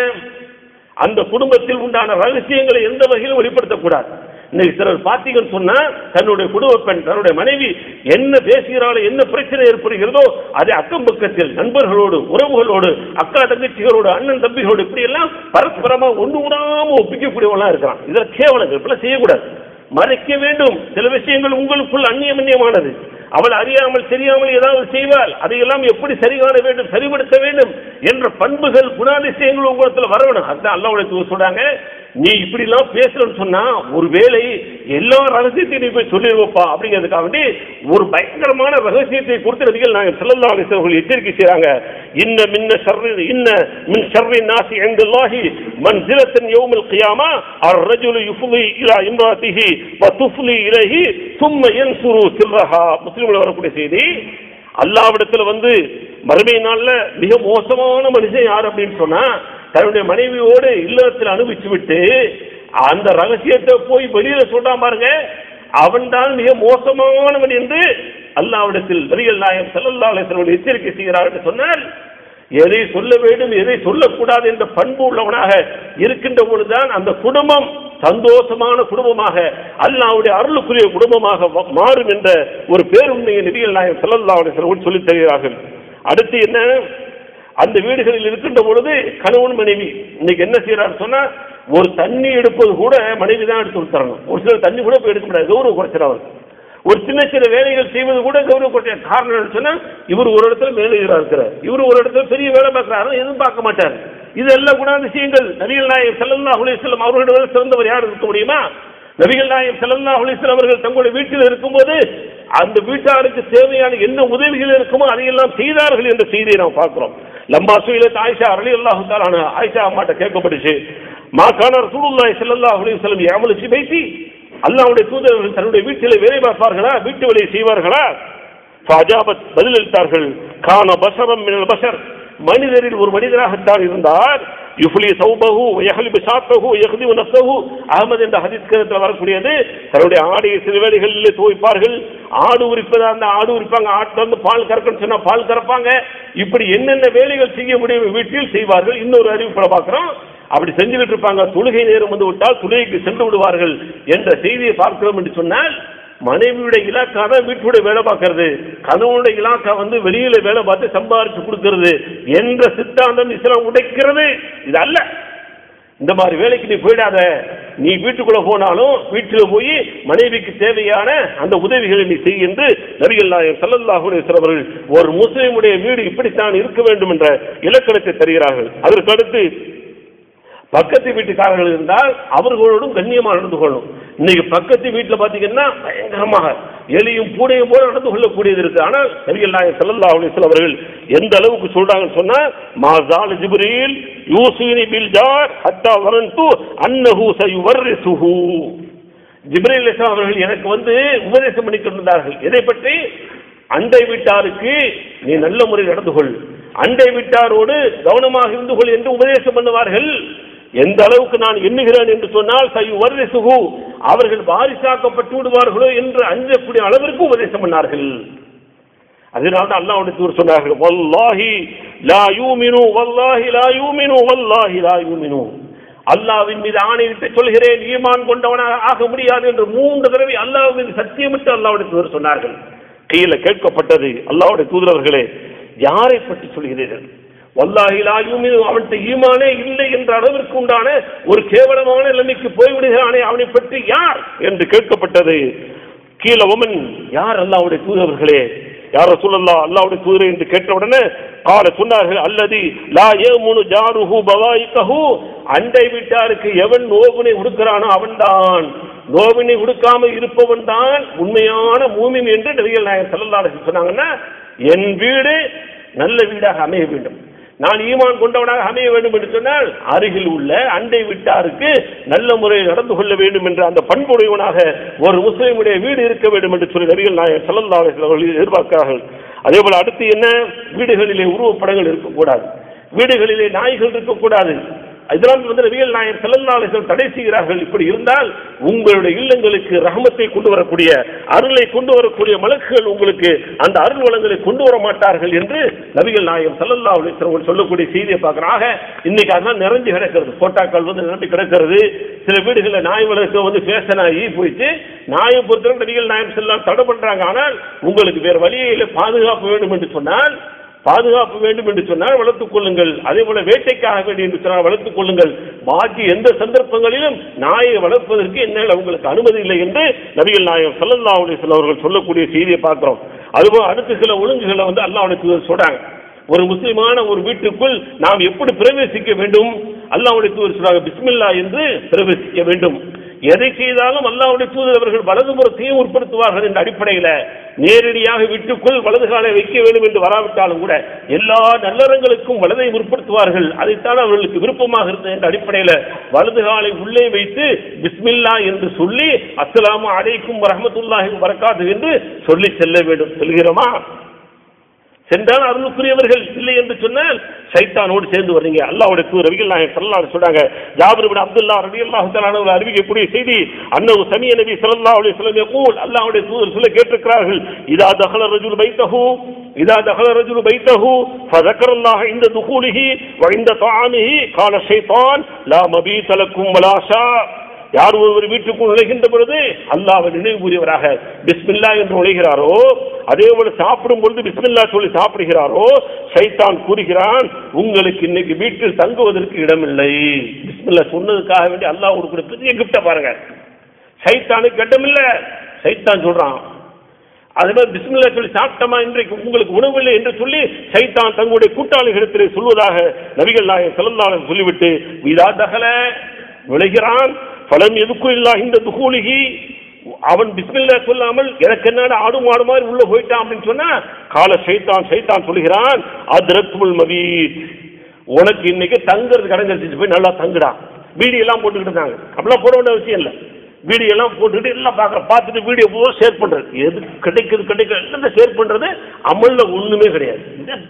அந்த குடும்பத்தில் உண்டான ரகசியங்களை எந்த வகையிலும் வெளிப்படுத்தக்கூடாது. இன்னைக்கு சிலர் பார்த்தீங்கன்னு சொன்னா தன்னுடைய குடும்ப பெண் தன்னுடைய மனைவி என்ன பேசுகிறாளோ, என்ன பிரச்சனை ஏற்படுகிறதோ அதை அக்கம் பக்கத்தில் நண்பர்களோடு, உறவுகளோடு, அக்கா தங்கச்சிகளோடு, அண்ணன் தம்பிகளோடு இப்படி எல்லாம் பரஸ்பரமா ஒன்று விடாம ஒப்பிக்கக்கூடியவெல்லாம் இருக்கிறான். இதில் கேவலங்கள் இப்பெல்லாம் செய்யக்கூடாது, மறைக்க வேண்டும். சில விஷயங்கள் உங்களுக்குள் அந்நியமன்யமானது, அவள் அறியாமல் தெரியாமல் ஏதாவது செய்வாள், அதையெல்லாம் எப்படி சரி காண வேண்டும், சரிபடுத்த வேண்டும் என்ற பண்புகள், குணாதிசயங்கள் உங்களுக்கு வரணும். அதுதான் அல்லாஹ்வுடைய சொல்றாங்க, நீ இப்படி எல்லாம் பேசுறன்னு சொன்னா ஒருவேளை எல்லா ரகசியத்தையும் நீ போய் சொல்லி வைப்பா அப்படிங்கிறதுக்காக வேண்டி ஒரு பயங்கரமான ரகசியத்தை கொடுத்து நபிகள் நாயகம் ஸல்லல்லாஹு அலைஹி வஸல்லம் எச்சரிக்கை செய்றாங்க. இன்ன மின்ன ஷர்ரி இன்ன மின் ஷர்ரி நாஸி இன்தல்லாஹி மன்சிலத்தன் யௌமல் கியாமா அர்-ரஜுலு யுஃப்லி இலா இம்ராத்திஹி வ துஃப்லி இலைஹி ثم ينصر سرها. முஸ்லிம்ல வரக்கூடிய செய்தி, அல்லாஹ்விடத்துல வந்து மறுமை நாள்ல மிக மோசமான மனுஷன் யார் அப்படின்னு சொன்னா தன்னுடைய மனைவியோடு இல்லத்தில் அனுபவிச்சு விட்டு அந்த ரகசியத்தை போய் வெளியில சொல்றான் பாருங்க, அவன் தான் மிக மோசமானவன் என்று அல்லாஹ்விடத்தில் நபிகள் நாயகம் ஸல்லல்லாஹு அலைஹி வஸல்லம் எச்சரிக்கை செய்கிறார் என்று சொன்னால் எதை சொல்ல வேண்டும் எதை சொல்லக்கூடாது என்ற பண்பு உள்ளவனாக இருக்கின்ற பொழுதுதான் அந்த குடும்பம் சந்தோஷமான குடும்பமாக அல்லாஹ்வுடைய அருளுக்குரிய குடும்பமாக மாறும் என்ற ஒரு பேருண்மையை நபிகள் நாயகம் ஸல்லல்லாஹு அலைஹி வஸல்லம் சொல்லித் தருகிறார்கள். அடுத்து என்ன, அந்த வீடுகளில் இருக்கின்ற பொழுது கணவன் மனைவி இன்னைக்கு என்ன செய்யறாரு சொன்னா, ஒரு தண்ணி எடுப்பது கூட மனைவி தான் எடுத்து தரணும். ஒரு சில தண்ணி கூட போய் எடுக்க முடியாது, கௌரவ குறைச்சிடவர். ஒரு சின்ன சின்ன வேலைகள் செய்வது கூட கௌரவ குறைச்ச காரணம் சொன்னா, இவர் ஒரு இடத்துல மேலுகிறா இருக்கிறார், இவர் ஒரு இடத்துல பெரிய வேலை பார்க்கிறாரு, எதுவும் பார்க்க மாட்டார். இதெல்லாம் குணாதிசயங்கள். நபிகள் நாயகம் ஸல்லல்லாஹு அலைஹி வஸல்லம் அவர்களோட சிறந்தவர் யார் இருக்க முடியுமா? நபிகள் நாயகம் ஸல்லல்லாஹு அலைஹி வஸல்லம் அவர்கள் தங்களுடைய வீட்டில் இருக்கும்போது அந்த வீட்டாருக்கு தேவையான என்ன உதவிகள் இருக்குமோ அதையெல்லாம் செய்தார்கள் என்ற செய்தியை நாம் பார்க்கிறோம். லம்பா சுயிலத் ஆயிஷா ரலியல்லாஹு தஆலா அன்ஹா, ஆயிஷா அம்மாட்ட கேட்கப்பட்டுச்சு, மா கான ரசூலுல்லாஹி ஸல்லல்லாஹு அலைஹி வஸல்லம் யஅமலு ஃபீ பைத்தி, அல்லாஹ்வுடைய தூதர்கள் தன்னுடைய வீட்டிலே வேலை பார்ப்பார்களா, வீட்டு வேலை செய்வார்களா? ஃபஅஜாபத், பதிலளித்தார்கள், கான பஷரம் மினல் பஷர், மனிதரில் ஒரு மனிதராகத்தான் இருந்தார். யுஃப்லி சௌபஹு வயஹ்லிபு ஷாத்தஹு வயஹ்திமு நஃப்ஸஹு, அஹ்மத் என்ற ஹதீஸ் கிரந்தத்தில் வரக்கூடியது. தன்னுடைய ஆடையை சில வேளைகளிலே துவைப்பார்கள், ஆடு உரிப்பதா அந்த ஆடு உரிப்பாங்க, ஆட்டில் வந்து பால் கறக்கணும்னு சொன்னா பால் கறப்பாங்க. இப்படி என்னென்ன வேலைகள் செய்ய முடியும் வீட்டில் செய்வார்கள். இன்னொரு அறிவிப்பை பார்க்கிறோம், அப்படி செஞ்சுக்கிட்டு இருப்பாங்க. தொழுகை நேரம் வந்து விட்டால் தொழுகைக்கு சென்று விடுவார்கள் என்ற செய்தியை பார்க்கிறோம் என்று சொன்னால், மனைவியுடைய இலாக்கா தான் வீட்டுடைய வேலை பார்க்கறது, கணவனுடைய இலாக்கா வந்து வெளியில வேலை பார்த்து சம்பாதிச்சு கொடுக்கிறது என்ற சித்தாந்தம் இஸ்லாம் உடைக்கிறது. இது அல்ல. இந்த மாதிரி வேலைக்கு நீ போயிடாத, நீ வீட்டுக்குள்ள போனாலும் வீட்டில் போய் மனைவிக்கு தேவையான அந்த உதவிகளை நீ செய் என்று நபிகள் நாயகம் ஸல்லல்லாஹு அலைஹி வஸல்லம் அவர்கள் ஒரு முஸ்லிமுடைய வீடு இப்படித்தான் இருக்க வேண்டும் என்ற இலக்கணத்தை தருகிறார்கள். அதற்கு அடுத்து பக்கத்து வீட்டுக்காரர்கள் இருந்தால் அவர்களோடும் கண்ணியமாக நடந்து கொள்ளணும். இன்னைக்கு பக்கத்து வீட்டில் பார்த்தீங்கன்னா பயங்கரமாக எலியும் பூனையும் போல நடந்து கொள்ளக்கூடியது இருக்கு. ஆனால் நபிகள் நாயகம் ஸல்லல்லாஹு அலைஹி வஸல்லம் அவர்கள் எந்த அளவுக்கு சொல்றாங்கன்னு சொன்னா, மாஸால் ஜிப்ரீல் யூஸினி பில் ஜார் ஹத்தா வரன்து அன்னஹு சயுவர்ரிசுஹு, ஜிப்ரீல் அலைஹிஸ்ஸலாம் அவர்கள் எனக்கு வந்து உபதேசம் பண்ணி கொண்டிருந்தார்கள். எதை பற்றி? அண்டை வீட்டாருக்கு நீ நல்ல முறையில் நடந்து கொள், அண்டை வீட்டாரோடு கவனமாக இருந்து கொள் என்று உபதேசம் பண்ணுவார்கள். எந்த அளவுக்கு நான் எண்ணுகிறேன் என்று சொன்னால், சயுவர்ரிசுஹு, அவர்கள் வாரிசாக்கப்பட்டு விடுவார்களோ என்று அஞ்சக்கூடிய அளவிற்கு உபதேசம் பண்ணார்கள். அதனால தான் அல்லாஹ்வுடைய தூதர் சொன்னார்கள், வல்லாஹி லா யூமினு வல்லாஹி லா யூமினு வல்லாஹி லா யூமினு, அல்லாஹ்வின் மீது ஆணையிட்டு சொல்கிறேன், ஈமான் கொண்டவனாக ஆக முடியாது என்று மூன்று தடவை அல்லாஹ் மீது சத்தியமிட்டு அல்லாஹ்வுடைய தூதர் சொன்னார்கள். கீழே கேட்கப்பட்டது, அல்லாஹ்வுடைய தூதர் அவர்களே யாரை பற்றி சொல்கிறீர்கள்? வல்லாஹி லா யூமினு, அவனுக்கு ஈமானே இல்லை என்ற அளவிற்கு உண்டான ஒரு கேவலமான நிலைமைக்கு போய்விடுகிறானே, அவனை பற்றி யார் என்று கேட்கப்பட்டது. கீழே ஒமன், யார் அல்லாஹ்வுடைய தூதர்களே, யார் ரசூலுல்லாஹ் அல்லாஹ்வுடைய தூதரே என்று கேட்டவுடனே கால சொன்னார்கள், அல்லதி லா யமுனு ஜாருஹு பவாயிகஹு, அண்டை வீட்டாருக்கு எவன் நோவினை கொடுக்கிறானோ அவன்தான், நோவினை கொடுக்காம இருப்பவன் தான் உண்மையான மூமின் என்று நபிகள் நாயகம் ஸல்லல்லாஹு அலைஹி வஸல்லம் சொன்னாங்கன்னா, என் வீடு நல்ல வீடாக அமைய வேண்டும், நான் ஈமான் கொண்டவனாக அமைய வேண்டும் என்று சொன்னால் அருகில் உள்ள அண்டை வீட்டாருக்கு நல்ல முறையில் நடந்து கொள்ள வேண்டும் என்ற அந்த பண்புடையவனாக ஒரு முஸ்லிமுடைய வீடு இருக்க வேண்டும் என்று சொல்லி நபிகள் நாயகம் ஸல்லல்லாஹு அலைஹி வஸல்லம் அவர்கள் எதிர்பார்க்கிறார்கள். அதே போல அடுத்து என்ன, வீடுகளிலே உருவப்படங்கள் இருக்கக்கூடாது, வீடுகளிலே நாய்கள் இருக்கக்கூடாது. இதெல்லாம் வந்து நபிகள் நாயகம் ஸல்லல்லாஹு அலைஹி வஸல்லம் தடை செய்கிறார்கள். இப்படி இருந்தால் உங்களுடைய இல்லங்களுக்கு ரஹமத்தை கொண்டு வரக்கூடிய, அருளை கொண்டு வரக்கூடிய மலக்குகள் உங்களுக்கு அந்த அருள் வளங்களை கொண்டு வர மாட்டார்கள் என்று நபிகள் நாயகம் ஸல்லல்லாஹு அலைஹி வஸல்லம் சொல்லக்கூடிய செய்தியை பார்க்கறாங்க. இன்னைக்கு அதெல்லாம் நிறைஞ்சு கிடக்கிறது, போட்டாக்கள் வந்து நிரம்பி கிடக்கிறது. சில வீடுகளில் நாய் வளர்க்க வந்து பேசனாகி போயிட்டு நாயை பொறுத்தவரை நபிகள் நாயகம் ஸல்லல்லாஹு தடை பண்றாங்க. ஆனால் உங்களுக்கு வேறு வழியில் பாதுகாப்பு வேண்டும் என்று சொன்னால், பாதுகாப்பு வேண்டும் என்று சொன்னால் வளர்த்துக் கொள்ளுங்கள், அதே போல வேட்டைக்காக வேண்டும் என்று சொன்னால் வளர்த்துக் கொள்ளுங்கள். பாக்கி எந்த சந்தர்ப்பங்களிலும் நாயை வளர்ப்பதற்கு என்னால் உங்களுக்கு அனுமதி இல்லை என்று நபிகள் நாயகம் ஸல்லல்லாஹு அலைஹி வஸல்லம் அவர்கள் சொல்லக்கூடிய செய்தியை பார்க்கிறோம். அதுபோல் அடுத்த சில ஒழுங்குகளை வந்து அல்லாஹ்வுடைய தூதர் சொல்றாங்க. ஒரு முஸ்லிமான ஒரு வீட்டுக்குள் நாம் எப்படி பிரவேசிக்க வேண்டும்? அல்லாஹ்வுடைய தூதர் சொல்றாங்க, பிஸ்மில்லா என்று பிரவேசிக்க வேண்டும். எதை செய்தாலும் அல்லாஹ்வுடைய தூதர் அவர்கள் வலதுபுறத்தையும் உட்படுத்துவார்கள் என்ற அடிப்படையில் நேரடியாக வீட்டுக்குள் வலது காலை வைக்க வேண்டும் என்று வராவிட்டாலும் கூட எல்லா நல்லறங்களுக்கும் வலதை முற்படுத்துவார்கள். அதைத்தான் அவர்களுக்கு விருப்பமாக இருந்தது என்ற அடிப்படையில் வலது காலை உள்ளே வைத்து பிஸ்மில்லா என்று சொல்லி அஸ்ஸலாமு அலைக்கும் வரஹ்மத்துல்லாஹி வபரகாத்துஹு என்று சொல்லி செல்ல வேண்டும். செல்கிறோமா? சென்றால் அருளுக்குரியவர்கள், இல்லை என்று சொன்னால் சைத்தானோடு சேர்ந்து வர்றீங்க. அல்லாஹ்வுடைய தூதர் நபிகள் நாயகம் ஸல்லல்லாஹு அலைஹி வஸல்லம் சொல்றாங்க, ஜாபிர் இப்னு அப்துல்லாஹ் ரலியல்லாஹு தஆலா அன்ஹு அறிவிக்கக்கூடிய செய்தி, அன்னஹு சமிய நபி ஸல்லல்லாஹு அலைஹி வஸல்லம் யகூல், அல்லாஹ்வுடைய தூதர் சொல்ல கேட்டிருக்கிறார்கள், இதா தஹல ரஜுல் பைத்தஹு இதா தஹல ரஜுல் பைத்தஹு ஃபذكرல்லாஹ இந்த துகூலிஹி வ இந்த தஆமிஹி قال الشيطان لا مبيت لكم ولا شاء. யார் ஒருவர் வீட்டுக்குள் நுழைகின்ற பொழுது அல்லாஹ்வை நினைவு கூறியவராக பிஸ்மில்லா என்று நுழைகிறாரோ, அதே போல சாப்பிடும் பொழுது பிஸ்மில்லா சொல்லி சாப்பிடுகிறாரோ, ஷைத்தான் கூறுகிறான் உங்களுக்கு இன்னைக்கு வீட்டில் தங்குவதற்கு இடமில்லை. பிஸ்மில்லா சொன்னதுக்காக வேண்டி அல்லாஹ் கொடுக்கிற பெரிய கிஃப்ட பாருங்க. ஷைத்தானுக்கு இடமில்லை. ஷைத்தான் சொல்றான் அதே மாதிரி பிஸ்மில்லா சொல்லி சாப்பிட்டமா இன்றைக்கு உங்களுக்கு உணவில்லை என்று சொல்லி ஷைத்தான் தங்களுடைய கூட்டாளிகளிடத்திலே சொல்வதாக நபிகள் நாயகம் ஸல்லல்லாஹு அலைஹி வஸல்லம் சொல்லிவிட்டு இதா தகல நுழைகிறான் பலம் எதுக்கும் இல்லா இந்த துகூலிகி அவன் பிஸ்மில்லா சொல்லாமல் எனக்கு என்னடா ஆடு மாடு மாதிரி உள்ள போயிட்டான் அப்படின்னு சொன்னா கால ஷைத்தான் ஷைத்தான் சொல்கிறான் அத்ரத்துல் மபீத் உனக்கு இன்னைக்கு தங்குறது கடங்கடிச்சு போய் நல்லா தங்குடா. வீடியோ எல்லாம் போட்டுக்கிட்டு இருந்தாங்க. அப்படிலாம் போட வேண்டிய அவசியம் இல்லை. வீடியோ எல்லாம் போட்டுக்கிட்டு எல்லாம் பார்க்குற பார்த்துட்டு வீடியோ பூரா ஷேர் பண்ணுறது எது கிடைக்குது கிடைக்கிற எல்லாம் ஷேர் பண்ணுறது அமலில் ஒன்றுமே கிடையாது.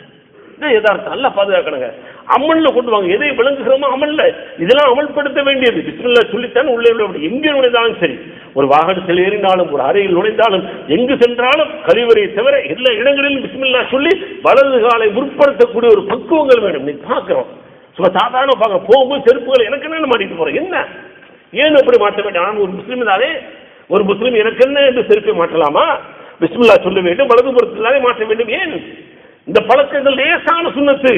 இதான் யதார்த்தம். நல்லா பாதுகாக்கணுங்க. அமலில் கொண்டு வாங்க. எதை விளங்குகிறோமோ அமலில் இதெல்லாம் அமல்படுத்த வேண்டியது. பிஸ்மில்லா சொல்லித்தான் உள்ளே உள்ள எங்கே நுழைந்தாலும் சரி, ஒரு வாகனத்தில் ஏறினாலும் ஒரு அறையில் நுழைந்தாலும் எங்கு சென்றாலும் கழிவறையை தவிர எல்லா இடங்களிலும் பிஸ்மில்லா சொல்லி வலது காலை முற்படுத்தக்கூடிய ஒரு பக்குவங்கள் வேணும். நீ பார்க்குறோம் சும்மா சாதாரண பார்க்க போகும்போது செருப்புகள் எனக்கு என்னென்ன மாட்டிட்டு போகிறேன் என்ன ஏன் அப்படி மாற்ற வேண்டும்? நான் ஒரு முஸ்லீம் தானே, ஒரு முஸ்லீம் எனக்கு என்ன என்று செருப்பை மாற்றலாமா? பிஸ்மில்லா சொல்ல வேண்டும், வலதுபுறத்திலானே மாற்ற வேண்டும். ஏன் இந்த பழக்கங்கள் லேசான சுன்னத்து,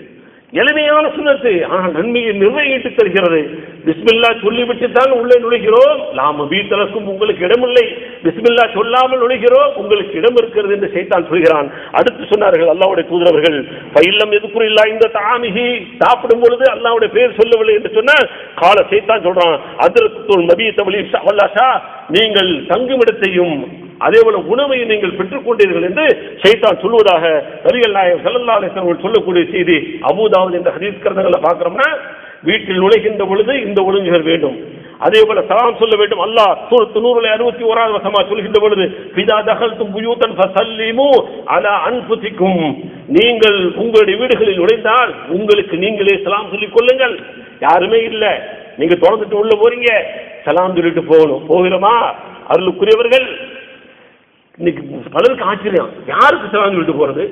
எளிமையான சுன்னத்து, ஆனால் நன்மையை நிர்வகித்து தருகிறது. பிஸ்மில்லா சொல்லிவிட்டு தான் உள்ளே நுழைகிறோம். லாம வீட்டலக்கும் உங்களுக்கு இடமில்லை. பிஸ்மில்லா சொல்லாமல் நுழைகிறோம், உங்களுக்கு இடம் இருக்கிறது என்று ஷைத்தான் சொல்கிறான். அடுத்து சொன்னார்கள் அல்லாஹ்வுடைய தூதரவர்கள் பைல்லம் எதுக்குற இல்லா இந்த தாமிஹி சாப்பிடும் பொழுது அல்லாஹ்வுடைய பெயர் சொல்லவில்லை என்று சொன்னால் கால ஷைத்தான் சொல்றான் அத்ரத்துல் நபி தபலி வல்லாஷா நீங்கள் தங்குமிடத்தையும் அதே போல உணவை நீங்கள் பெற்றுக்கொண்டீர்கள் என்று ஷைத்தான் சொல்வதாக நபிகள் நாயகம் ஸல்லல்லாஹு அலைஹி வஸல்லம் சொல்லக்கூடிய செய்தி அபூதாவூத் என்ற ஹதீஸ் கிரந்தங்களை பார்க்கிறோம்னா வீட்டில் நுழைகின்ற பொழுது இந்த ஒழுங்குகள் வேண்டும். அதே போல சலாம் சொல்ல வேண்டும். அல்லாஹ் சூரத்து நூறுல அறுபத்தி ஓராவது வசமா சொல்கின்ற பொழுது பிதா தகல்தும் புயூதன் ஃபஸல்லிமு அலா அன்ஃபுசிக்கும் நீங்கள் உங்களுடைய வீடுகளில் நுழைந்தால் உங்களுக்கு நீங்களே சலாம் சொல்லிக் கொள்ளுங்கள். யாருமே இல்லை, நீங்க தொடர்ந்துட்டு உள்ள போறீங்க, சலாம் சொல்லிட்டு போகணும். போகிறோமா? அருளுக்குரியவர்கள் இன்னைக்கு பலருக்கு ஆச்சரியம், யாருக்கு சலாம் சொல்லிட்டு போறது?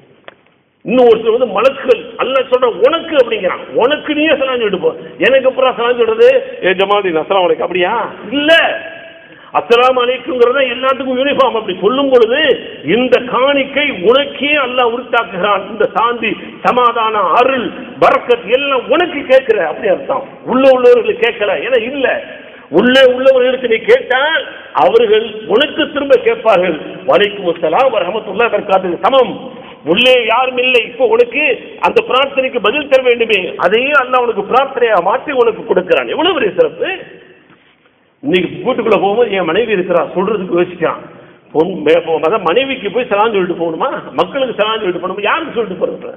இன்னும் ஒரு சில வந்து மலக்குகள் அல்லாஹ் சொல்ற உனக்கு அப்படிங்கிறான். உனக்கு நீயே சலாம் சொல்லிட்டு போ. எனக்கு அப்புறம் சலாம் சொல்றது ஏ ஜமாதி அஸ்ஸலாமு அலைக்கும் அப்படியா? இல்ல, அஸ்ஸலாமு அலைக்கும்ங்கிறத எல்லாத்துக்கும் யூனிஃபார்ம். அப்படி சொல்லும் பொழுது இந்த காணிக்கை உனக்கே அல்லாஹ் உரித்தாக்குகிறான். இந்த சாந்தி சமாதான அருள் பரக்கத் எல்லாம் உனக்கு கேட்கிற அப்படி அர்த்தம். உள்ள உள்ளவர்களுக்கு கேட்கல. ஏன்னா இல்ல, உள்ளே உள்ளவர்களுக்கு நீ கேட்டால் அவர்கள் உனக்கு திரும்ப கேட்பார்கள். வலைக்கும் அஸ்ஸலாம் வரஹ்மத்துல்லாஹி வபரகாத்துஹு சமம். உள்ளே யாரும் இல்லை, இப்போ உனக்கு அந்த பிரார்த்தனைக்கு பதில் தர வேண்டுமே, அதையே அல்லாஹ் உனக்கு பிரார்த்தனையா மாற்றி உனக்கு கொடுக்கிறான். எவ்வளவு பெரிய சிறப்பு! இன்னைக்கு வீட்டுக்குள்ள போகும்போது என் மனைவி இருக்கிறா சொல்றதுக்கு யோசிக்கிறான். மனைவிக்கு போய் சலாம் சொல்லிட்டு போகணுமா? மக்களுக்கு சலாம் சொல்லிட்டு போகணுமா? யாருக்கு சொல்லிட்டு போறது?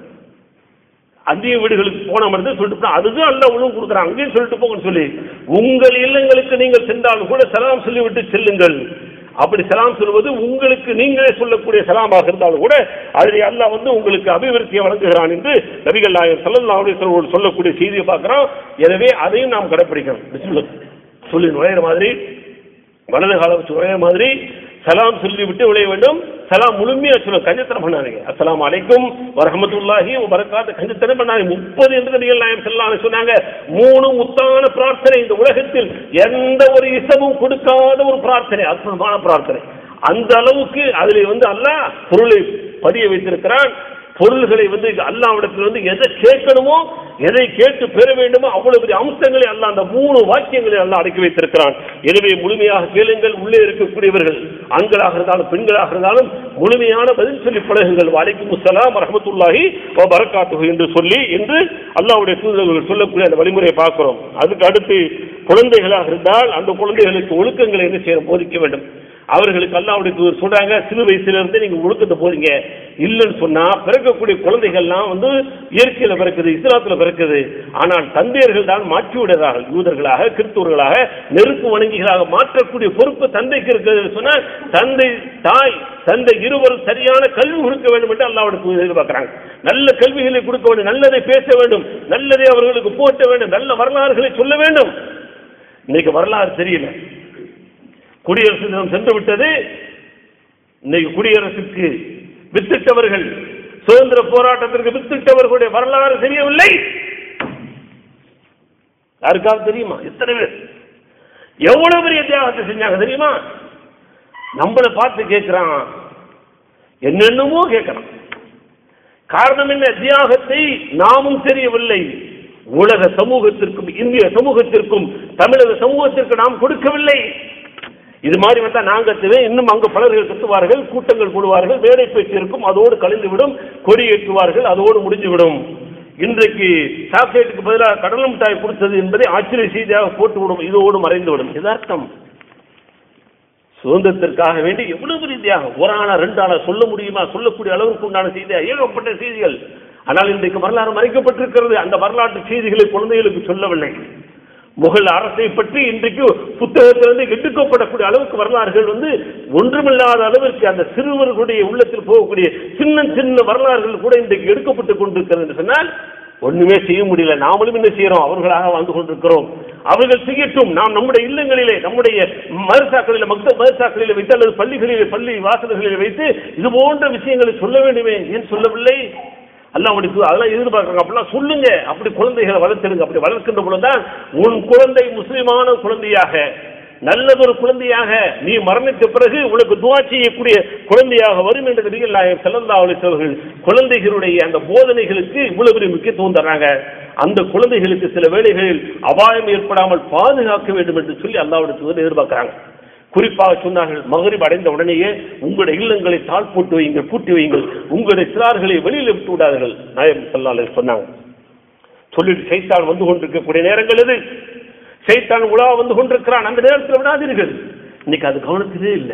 அந்திய வீடுகளுக்கு போன மாதிரி சொல்லிட்டு அதுதான் அல்லாஹ் உணவு கொடுக்குறான். அங்கேயும் சொல்லிட்டு போங்கன்னு சொல்லி உங்கள் இல்லங்களுக்கு நீங்கள் சென்றாலும் கூட சலாம் சொல்லிவிட்டு செல்லுங்கள். அப்படி சலாம் சொல்வது உங்களுக்கு நீங்களே சொல்லக்கூடிய சலாமாக இருந்தாலும் கூட அதில் அல்லாஹ் வந்து உங்களுக்கு அபிவிருத்தியை வழங்குகிறான் என்று நபிகள் நாயகம் ஸல்லல்லாஹு அலைஹி வஸல்லம் சொல்லக்கூடிய செய்தியை பார்க்கிறோம். எனவே அதையும் நாம் கடைப்பிடிக்கணும். சொல்லி நுழையிற மாதிரி, வலது கால வச்சு நுழையிற மாதிரி சலாம் சொல்லி விட்டு விளைய வேண்டும். சலாம் முழுமையா சொல்ல, கஞ்சத்தனம் பண்ணாதீங்க. அஸ்ஸலாமு அலைக்கும் வரஹ்மத்துல்லாஹி வபரகாத்துஹு கஞ்சத்தனம் பண்ணாதீங்க. முப்பது என்று நபிகள் நாயகம் ஸல்லல்லாஹு அலைஹி வஸல்லம் சொன்னாங்க. மூணு முத்தான பிரார்த்தனை இந்த உலகத்தில் எந்த ஒரு இசமும் கொடுக்காத ஒரு பிரார்த்தனை, அற்புதமான பிரார்த்தனை. அந்த அளவுக்கு அதில் வந்து அல்லாஹ் பொருளை பதிய வைத்திருக்கிறான். பொருள்களை வந்து அல்லாஹ்விடத்தில் வந்து எதை கேட்கணுமோ எதை கேட்டு பெற வேண்டுமோ அவ்வளவு பெரிய அம்சங்களை அல்லாஹ் அந்த மூணு வாக்கியங்களை அல்லாஹ் அடக்கி வைத்திருக்கிறான். எனவே முழுமையாக கேளுங்கள். உள்ளே இருக்கக்கூடியவர்கள் ஆண்களாக இருந்தாலும் பெண்களாக இருந்தாலும் முழுமையான பதில் சொல்லி பழகுங்கள். வலைக்கும் அஸ்ஸலாம் வரஹ்மத்துல்லாஹி வபரகாத்துஹு என்று சொல்லி என்று அல்லாஹ்வுடைய தூதர்கள் சொல்லக்கூடிய அந்த வழிமுறையை பார்க்கிறோம். அதுக்கு அடுத்து குழந்தைகளாக இருந்தால் அந்த குழந்தைகளுக்கு ஒழுக்கங்களை என்ன செய்ய போதிக்க வேண்டும். அவர்களுக்கு அல்லாஹ்வுடைய தூதர் சொல்றாங்க, சிறு வயசுல இருந்து நீங்க ஒழுக்கத்தை போறீங்க. இல்லைன்னு சொன்னா பிறக்கக்கூடிய குழந்தைகள்லாம் வந்து இயற்கையில பிறக்குது, இஸ்லாத்துல பிறக்குது. ஆனால் தந்தையர்கள் தான் மாற்றி விடுறார்கள். யூதர்களாக கிறிஸ்தவர்களாக நெருப்பு வணங்கிகளாக மாற்றக்கூடிய பொறுப்பு தந்தைக்கு இருக்கிறது. சொன்னா தந்தை தாய் தந்தை இருவரும் சரியான கல்வி கொடுக்க வேண்டும் என்று அல்லாஹ்வுடைய தூதர் எதிர்பார்க்கிறாங்க. நல்ல கல்விகளை கொடுக்க வேண்டும், நல்லதை பேச வேண்டும், நல்லதை அவர்களுக்கு போட்ட வேண்டும், நல்ல வரலாறுகளை சொல்ல வேண்டும். இன்னைக்கு வரலாறு தெரியல. குடியரசு தினம் சென்று விட்டது. இன்னைக்கு குடியரசுக்கு வித்திட்டவர்கள், சுதந்திர போராட்டத்திற்கு வித்திட்டவர்களுடைய வரலாறு தெரியவில்லை. யாருக்காவது தெரியுமா? எத்தனை பேர் எவ்வளவு பெரிய தியாகத்தை செஞ்சாங்க தெரியுமா? நம்மளை பார்த்து கேட்கிறான், என்னென்னமோ கேட்கிறான். காரணம் என்ன? தியாகத்தை நாமும் தெரியவில்லை, உலக சமூகத்திற்கும் இந்திய சமூகத்திற்கும் தமிழக சமூகத்திற்கு நாம் கொடுக்கவில்லை. இது மாதிரி வந்தா நாங்க இன்னும் அங்கு பலர்கள் கத்துவார்கள், கூட்டங்கள் கூடுவார்கள், வேலை பேச்சு இருக்கும், அதோடு கழிந்துவிடும், கொடி ஏற்றுவார்கள், அதோடு முடிஞ்சுவிடும். இன்றைக்கு சாக்லேட்டுக்கு பதிலாக கடலை மிட்டாய் கொடுத்தது என்பதை ஆச்சரிய செய்தியாக போட்டுவிடும், இதோடு மறைந்துவிடும். யதார்த்தம். சுதந்திரத்திற்காக வேண்டி எவ்வளவு ரீதியாக ஒரு ஆளா ரெண்டு ஆளா சொல்ல முடியுமா? சொல்லக்கூடிய அளவுக்கு உண்டான செய்தியா ஏகப்பட்ட செய்திகள். ஆனால் இன்றைக்கு வரலாறு மறைக்கப்பட்டிருக்கிறது. அந்த வரலாற்று செய்திகளை குழந்தைகளுக்கு சொல்லவில்லை. முகல் அரசை பற்றி இன்றைக்கு புத்தகத்திலிருந்து எடுக்கப்படக்கூடிய அளவுக்கு வரலாறுகள் வந்து ஒன்றுமில்லாத அளவிற்கு அந்த சிறுவர்களுடைய உள்ளத்தில் போகக்கூடிய சின்ன சின்ன வரலாறுகள் கூட இன்றைக்கு எடுக்கப்பட்டுக் கொண்டிருக்கிறது என்று சொன்னால் ஒண்ணுமே செய்ய முடியல. நாமளும் என்ன செய்யறோம்? அவர்களாக வாழ்ந்து கொண்டிருக்கிறோம். அவர்கள் செய்யட்டும். நாம் நம்முடைய இல்லங்களிலே, நம்முடைய மதரசாக்களிலே, மக்தப் மதரசாக்களிலே வைத்து அல்லது பள்ளிகளிலே, பள்ளி வாசல்களிலே வைத்து இது போன்ற விஷயங்களை சொல்ல வேண்டுமே, ஏன் சொல்லவில்லை? அல்லாஹ் அவனுக்கு அதெல்லாம் எதிர்பார்க்கறாங்க. அப்படிலாம் சொல்லுங்க. அப்படி குழந்தைகளை வளர்த்துடுங்க. அப்படி வளர்க்கின்ற பொழுதுதான் உன் குழந்தை முஸ்லிமான குழந்தையாக, நல்லதொரு குழந்தையாக, நீ மரணித்த பிறகு உனக்கு துஆ செய்யக்கூடிய குழந்தையாக வரும் என்று நபிகள் நாயகம் ஸல்லல்லாஹு அலைஹி வஸல்லம் குழந்தைகளுடைய அந்த போதனைகளுக்கு இவ்வளவு பெரிய முக்கியத்துவம் தர்றாங்க. அந்த குழந்தைகளுக்கு சில வேளைகளில் அபாயம் ஏற்படாமல் பாதுகாக்க வேண்டும் என்று சொல்லி அல்லாஹ்விடத்தில் எதிர்பார்க்கிறாங்க. குறிப்பாக சொன்னார்கள், மகரிப் அடைந்த உடனேயே உங்களுடைய இல்லங்களை தாழ் போட்டு வையுங்கள், பூட்டி வையுங்கள், உங்களுடைய சிறார்களை வெளியில் விட்டு விடாதீர்கள் நாயகம் ஸல்லல்லாஹு அலைஹி வஸல்லம் சொன்னாங்க. சொல்லிட்டு சைத்தான் வந்து கொண்டிருக்கக்கூடிய நேரங்கள் இது, சைத்தான் உலா வந்து கொண்டிருக்கிறான், அந்த நேரத்தில் விடாதீர்கள். இன்னைக்கு அது கவனத்திலே இல்லை.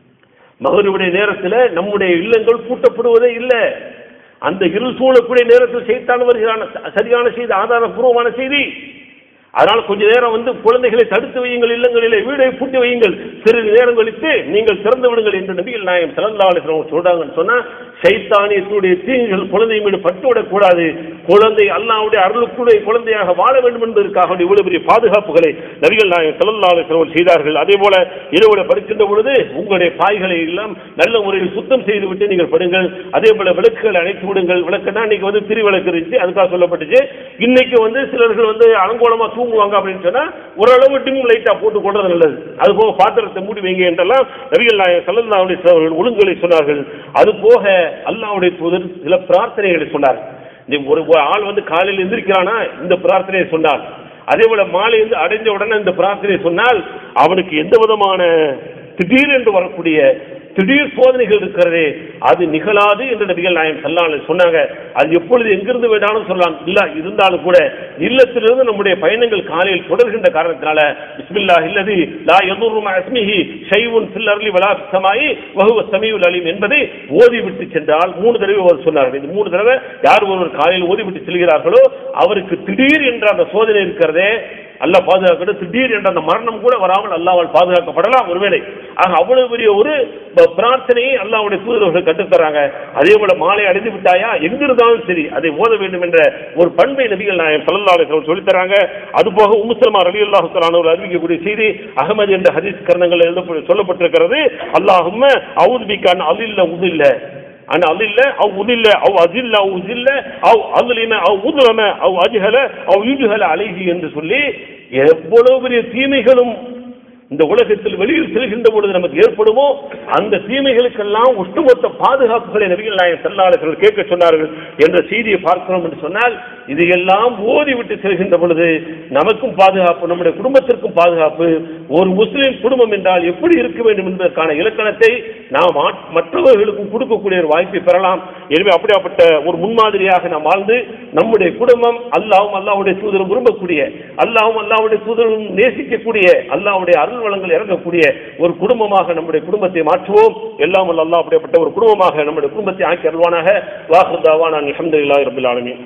மகரிபுடைய நேரத்தில் நம்முடைய இல்லங்கள் பூட்டப்படுவதே இல்லை. அந்த இருள் சூழக்கூடிய நேரத்தில் சைத்தான் வருகிறான். சரியான செய்தி, ஆதாரபூர்வமான செய்தி. அதனால் கொஞ்ச நேரம் வந்து குழந்தைகளை தடுத்து வையுங்கள், இல்லங்களிலே வீடை பூட்டி வையுங்கள், சிறிது நேரம் கழித்து நீங்கள் திறந்து விடுங்கள் என்று நபிகள் நாயகம் ஸல்லல்லாஹு அலைஹி வஸல்லம் சொல்றாங்கன்னு சொன்னா, சைத்தானியத்துடைய தீங்குகள் குழந்தை மீது பட்டுவிடக் கூடாது. குழந்தை அல்லாஹ்வுடைய அருளுக்குடைய குழந்தையாக வாழ வேண்டும் என்பதற்காக இவ்வளவு பெரிய பாதுகாப்புகளை நபிகள் நாயகம் ஸல்லல்லாஹு அலைஹி வஸல்லம் செய்தார்கள். அதே போல இரவுல படுக்கின்ற பொழுது உங்களுடைய பாய்களை எல்லாம் நல்ல முறையில் சுத்தம் செய்து விட்டு நீங்கள் படுங்கள். அதே போல விளக்குகளை அணைத்து விடுங்கள். விளக்குன்னா இன்னைக்கு வந்து திரு விளக்கு இருந்துச்சு, அதுக்காக சொல்லப்பட்டுச்சு. இன்னைக்கு வந்து சிலர்கள் வந்து அலங்கோலமா தூங்குவாங்க அப்படின்னு சொன்னா ஓரளவு டிம் லைட்டா போட்டு கொண்டது நல்லது. அது போக பாத்திரத்தை மூடி வைங்க என்றெல்லாம் நபிகள் நாயகம் ஸல்லல்லாஹு அலைஹி வஸல்லம் அவர்கள் ஒழுங்குகளை சொன்னார்கள். அது போக அல்லாஹ்வுடைய தூதர் சில பிரார்த்தனைகளை சொன்னார். ஒரு ஆள் வந்து காலையில் எந்திரிக்கிறானா இந்த பிரார்த்தனையை சொன்னால், அதே போல மாலை வந்து அடைஞ்ச உடனே இந்த பிரார்த்தனையை சொன்னால் அவனுக்கு எந்த விதமான திடீர் என்று வரக்கூடிய திடீர் சோதனைகள் இருக்கிறதே அது நிகழாது என்று நபிகள் நாயகம் ஸல்லல்லாஹு அலைஹி வஸல்லம் சொன்னாங்க. அது எப்பொழுது எங்கிருந்து வேண்டாலும் சொல்லலாம். இல்ல இருந்தாலும் கூட இல்லத்திலிருந்து நம்முடைய பயணங்கள் காலையில் தொடர்கின்ற காரணத்தினால பிஸ்மில்லாஹ் இல்லதி லா யதுர்ரு மஅ இஸ்மிஹி ஷைஉன் ஃபில் அர்லி வலா ஃபிஸ் ஸமாஇ வஹுவ ஸமீஉல் அலீம் என்பதை ஓதி விட்டு சென்றால் மூணு தடவை அவர் சொன்னார்கள். இந்த மூணு தடவை யார் ஒருவர் காலையில் ஓதி விட்டு செல்கிறார்களோ அவருக்கு திடீர் என்ற அந்த சோதனை இருக்கிறதே அல்லாஹ் பாதுகாக்க, திடீர் என்ற அந்த மரணம் கூட வராமல் அல்லாஹ்வால் பாதுகாக்கப்படலாம் ஒருவேளை. ஆக அவ்வளவு பெரிய ஒரு பிரார்த்தனையை அல்லாஹ்வுடைய தூதர்கள் கற்றுத்தராங்க. அதே போல மாலை அடைந்து விட்டாயா எங்கிருந்தாலும் சரி அதை ஓத வேண்டும் என்ற ஒரு பண்பை நபிகள் நாயகம் ஸல்லல்லாஹு அலைஹி வஸல்லம் சொல்லித் தராங்க. அதுபோக உம்மு சல்மா ரலியல்லாஹு தஆலா அன்ஹா அறிவிக்கக்கூடிய செய்தி அஹ்மத் என்ற ஹதீஸ் கரணங்கள் சொல்லப்பட்டிருக்கிறது. அல்லாஹும்ம அஊது பிக அன் அலில்ல உதில்ல அன் அலில்ல அவ் உதில்ல அவ் அஜில்ல அவ் உஜில்ல அவ் அலிம அவ் உதுலம அவ் அஜ்ஹல அவ் யுஜ்ஹல அலைஹி என்று சொல்லி எவ்வளவு பெரிய தீமைகளும் இந்த உலகத்தில் வெளியில் செல்கின்ற பொழுது நமக்கு ஏற்படுமோ அந்த தீமைகளுக்கெல்லாம் ஒட்டுமொத்த பாதுகாப்புகளை நபிகள் நாயகம் ஸல்லல்லாஹு அலைஹி வஸல்லம் கேட்க சொன்னார்கள் என்ற செய்தியை பார்க்கிறோம் என்று சொன்னால், இதையெல்லாம் ஓதிவிட்டு செல்கின்ற பொழுது நமக்கும் பாதுகாப்பு, நம்முடைய குடும்பத்திற்கும் பாதுகாப்பு. ஒரு முஸ்லிம் குடும்பம் என்றால் எப்படி இருக்க வேண்டும் என்பதற்கான இலக்கணத்தை நாம் மற்றவர்களுக்கும் கொடுக்கக்கூடிய ஒரு வாய்ப்பை பெறலாம். எனவே அப்படியாப்பட்ட ஒரு முன்மாதிரியாக நாம் வாழ்ந்து நம்முடைய குடும்பம் அல்லாஹ்வும் அல்லாஹ்வுடைய தூதரும் விரும்பக்கூடிய, அல்லாஹ்வும் அல்லாஹ்வுடைய தூதரும் நேசிக்கக்கூடிய, அல்லாஹ்வுடைய அருள் வளங்கள் இறங்கக்கூடிய ஒரு குடும்பமாக நம்முடைய குடும்பத்தை மாற்றுவோம். எல்லாம் அல்லாஹ் அப்படிப்பட்ட ஒரு குடும்பமாக நம்முடைய குடும்பத்தை ஆக்கி அருள்வானாக. வாஹிர் தஅவானா அல்ஹம்துலில்லாஹி ரப்பில் ஆலமீன்.